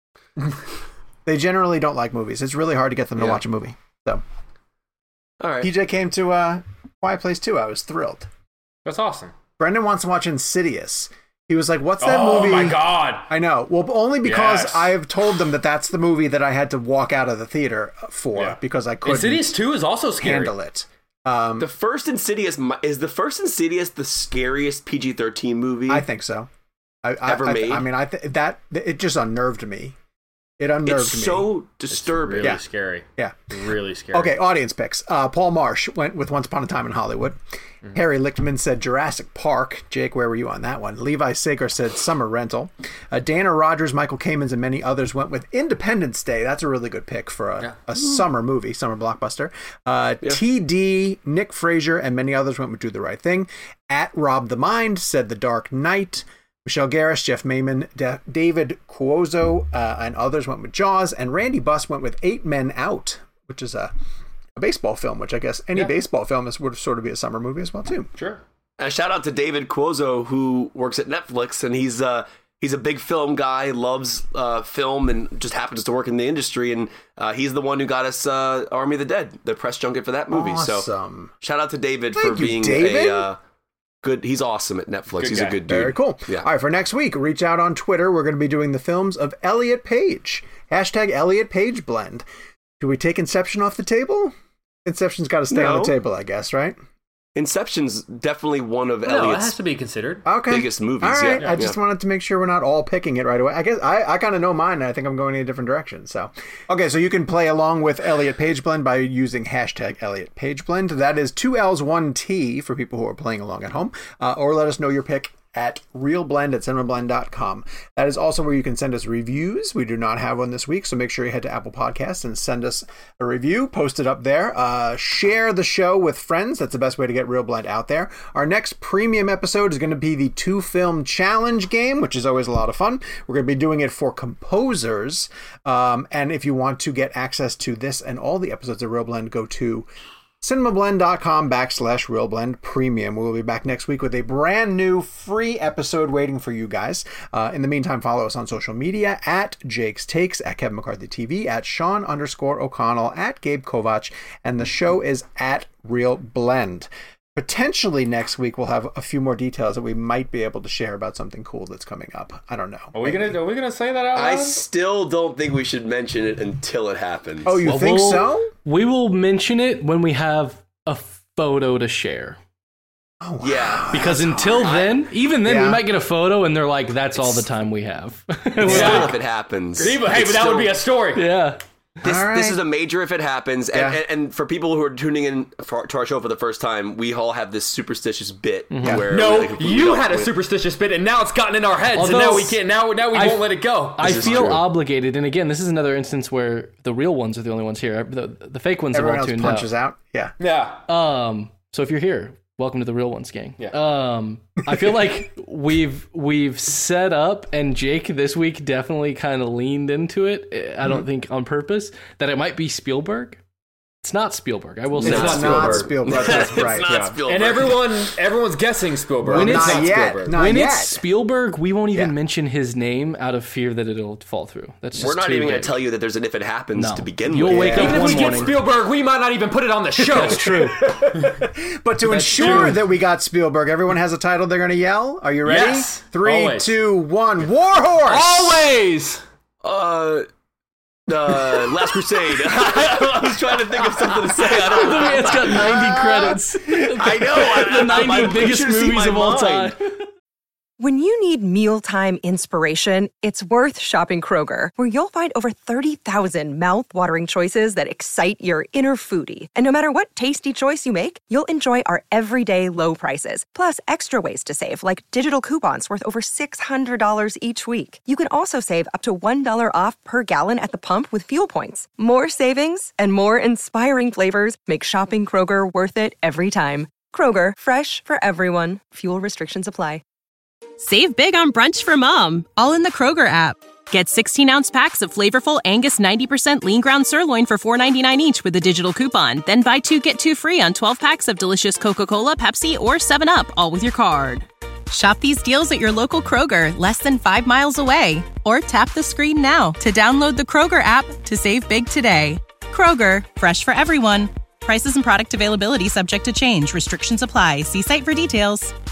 They generally don't like movies. It's really hard to get them to watch a movie. So, All right. PJ came to Quiet Place 2. I was thrilled. That's awesome. Brendan wants to watch Insidious. He was like, what's that movie? Oh my God. I know. Well, only because Yes. I have told them that that's the movie that I had to walk out of the theater for because I couldn't Insidious 2 is also scary. handle it. The first Insidious is the first Insidious the scariest PG-13 movie I think so. ever made. I mean, that it just unnerved me. It unnerved me. It's so disturbing. Really scary. Yeah. Really scary. Okay, audience picks. Paul Marsh went with Once Upon a Time in Hollywood. Harry Lichtman said Jurassic Park. Jake, where were you on that one? Levi Sager said Summer Rental. Dana Rogers, Michael Kamens, and many others went with Independence Day. That's a really good pick for a summer movie, summer blockbuster. TD, Nick Frazier, and many others went with Do the Right Thing. At Rob the Mind said The Dark Knight. Michelle Garris, Jeff Mayman, David Cuozo, and others went with Jaws. And Randy Buss went with 8 Men Out, which is a baseball film, which I guess any baseball film would sort of be a summer movie as well, too. Sure. And shout out to David Cuozo, who works at Netflix, and he's a big film guy, loves film, and just happens to work in the industry. And he's the one who got us Army of the Dead, the press junket for that movie. Awesome. So shout out to David Thank for you, being David. good. He's awesome at Netflix. Good He's guy. a good dude. Very cool. Yeah. All right, for next week, reach out on Twitter. We're going to be doing the films of Elliot Page. # Elliot Page Blend. Do we take Inception off the table? Inception's got to stay on the table, I guess, right? Inception's definitely one of No, it Elliot's has to be considered. Okay. biggest movies. All right. Yeah. I just wanted to make sure we're not all picking it right away. I guess I kind of know mine, and I think I'm going in a different direction. So, okay, so you can play along with Elliot Page Blend by using # Elliot Page Blend. That is 2 L's 1 T for people who are playing along at home, or let us know your pick at realblend@cinemablend.com. That is also where you can send us reviews. We do not have one this week, so make sure you head to Apple Podcasts and send us a review. Post it up there. Share the show with friends. That's the best way to get Real Blend out there. Our next premium episode is going to be the 2-film challenge game, which is always a lot of fun. We're going to be doing it for composers. And if you want to get access to this and all the episodes of Real Blend, go to cinemablend.com /RealBlend Premium. We'll be back next week with a brand new free episode waiting for you guys. In the meantime, follow us on social media at Jake's Takes, at Kevin McCarthy TV, at Sean_O'Connell, at Gabe Kovach, and the show is at Real Blend. Potentially next week we'll have a few more details that we might be able to share about something cool that's coming up. I don't know. Are we gonna say that out loud? I still don't think we should mention it until it happens. Oh, you think so? We will mention it when we have a photo to share. Oh, wow. Yeah. Because until then, even then, Yeah. we might get a photo and they're like, that's all the time we have. Still, if it happens. Hey, but It's that would still- be a story. Yeah. This is a major if it happens. Yeah. And for people who are tuning in to our show for the first time, we all have this superstitious bit where No, like, we you don't- had a superstitious bit, and now it's gotten in our heads, and Although- now we can't. Now we won't let it go. I This is feel true. obligated, and again, this is another instance where the real ones are the only ones here. The fake ones Everyone are all else tuned punches out. Yeah. Yeah. So if you're here, welcome to the Real Ones gang. Yeah. I feel like we've set up, and Jake this week definitely kind of leaned into it. I don't think on purpose that it might be Spielberg. It's not Spielberg. I will say It's not not Spielberg. Spielberg. That's It's right. not Yeah. Spielberg. And everyone's guessing Spielberg. When it's not not yet. Spielberg. Not when yet. it's Spielberg, we won't even Yeah. mention his name out of fear that it'll fall through. That's just We're not too even going big. to tell you that there's an if it happens No. to begin You'll with. wake Yeah. up Even if one we get morning. Spielberg, we might not even put it on the show. That's true. But to ensure that we got Spielberg, everyone has a title they're going to yell. Are you ready? Yes. 3, Always. 2, 1. Warhorse! Always. Last Crusade. I was trying to think of something to say. I don't The know. man's got 90 credits. I know. The 90 I biggest should have seen movies my of all mind. time. When you need mealtime inspiration, it's worth shopping Kroger, where you'll find over 30,000 mouth-watering choices that excite your inner foodie. And no matter what tasty choice you make, you'll enjoy our everyday low prices, plus extra ways to save, like digital coupons worth over $600 each week. You can also save up to $1 off per gallon at the pump with fuel points. More savings and more inspiring flavors make shopping Kroger worth it every time. Kroger, fresh for everyone. Fuel restrictions apply. Save big on brunch for mom, all in the Kroger app. Get 16-ounce packs of flavorful Angus 90% lean ground sirloin for $4.99 each with a digital coupon. Then buy 2, get 2 free on 12 packs of delicious Coca-Cola, Pepsi, or 7-Up, all with your card. Shop these deals at your local Kroger, less than 5 miles away. Or tap the screen now to download the Kroger app to save big today. Kroger, fresh for everyone. Prices and product availability subject to change. Restrictions apply. See site for details.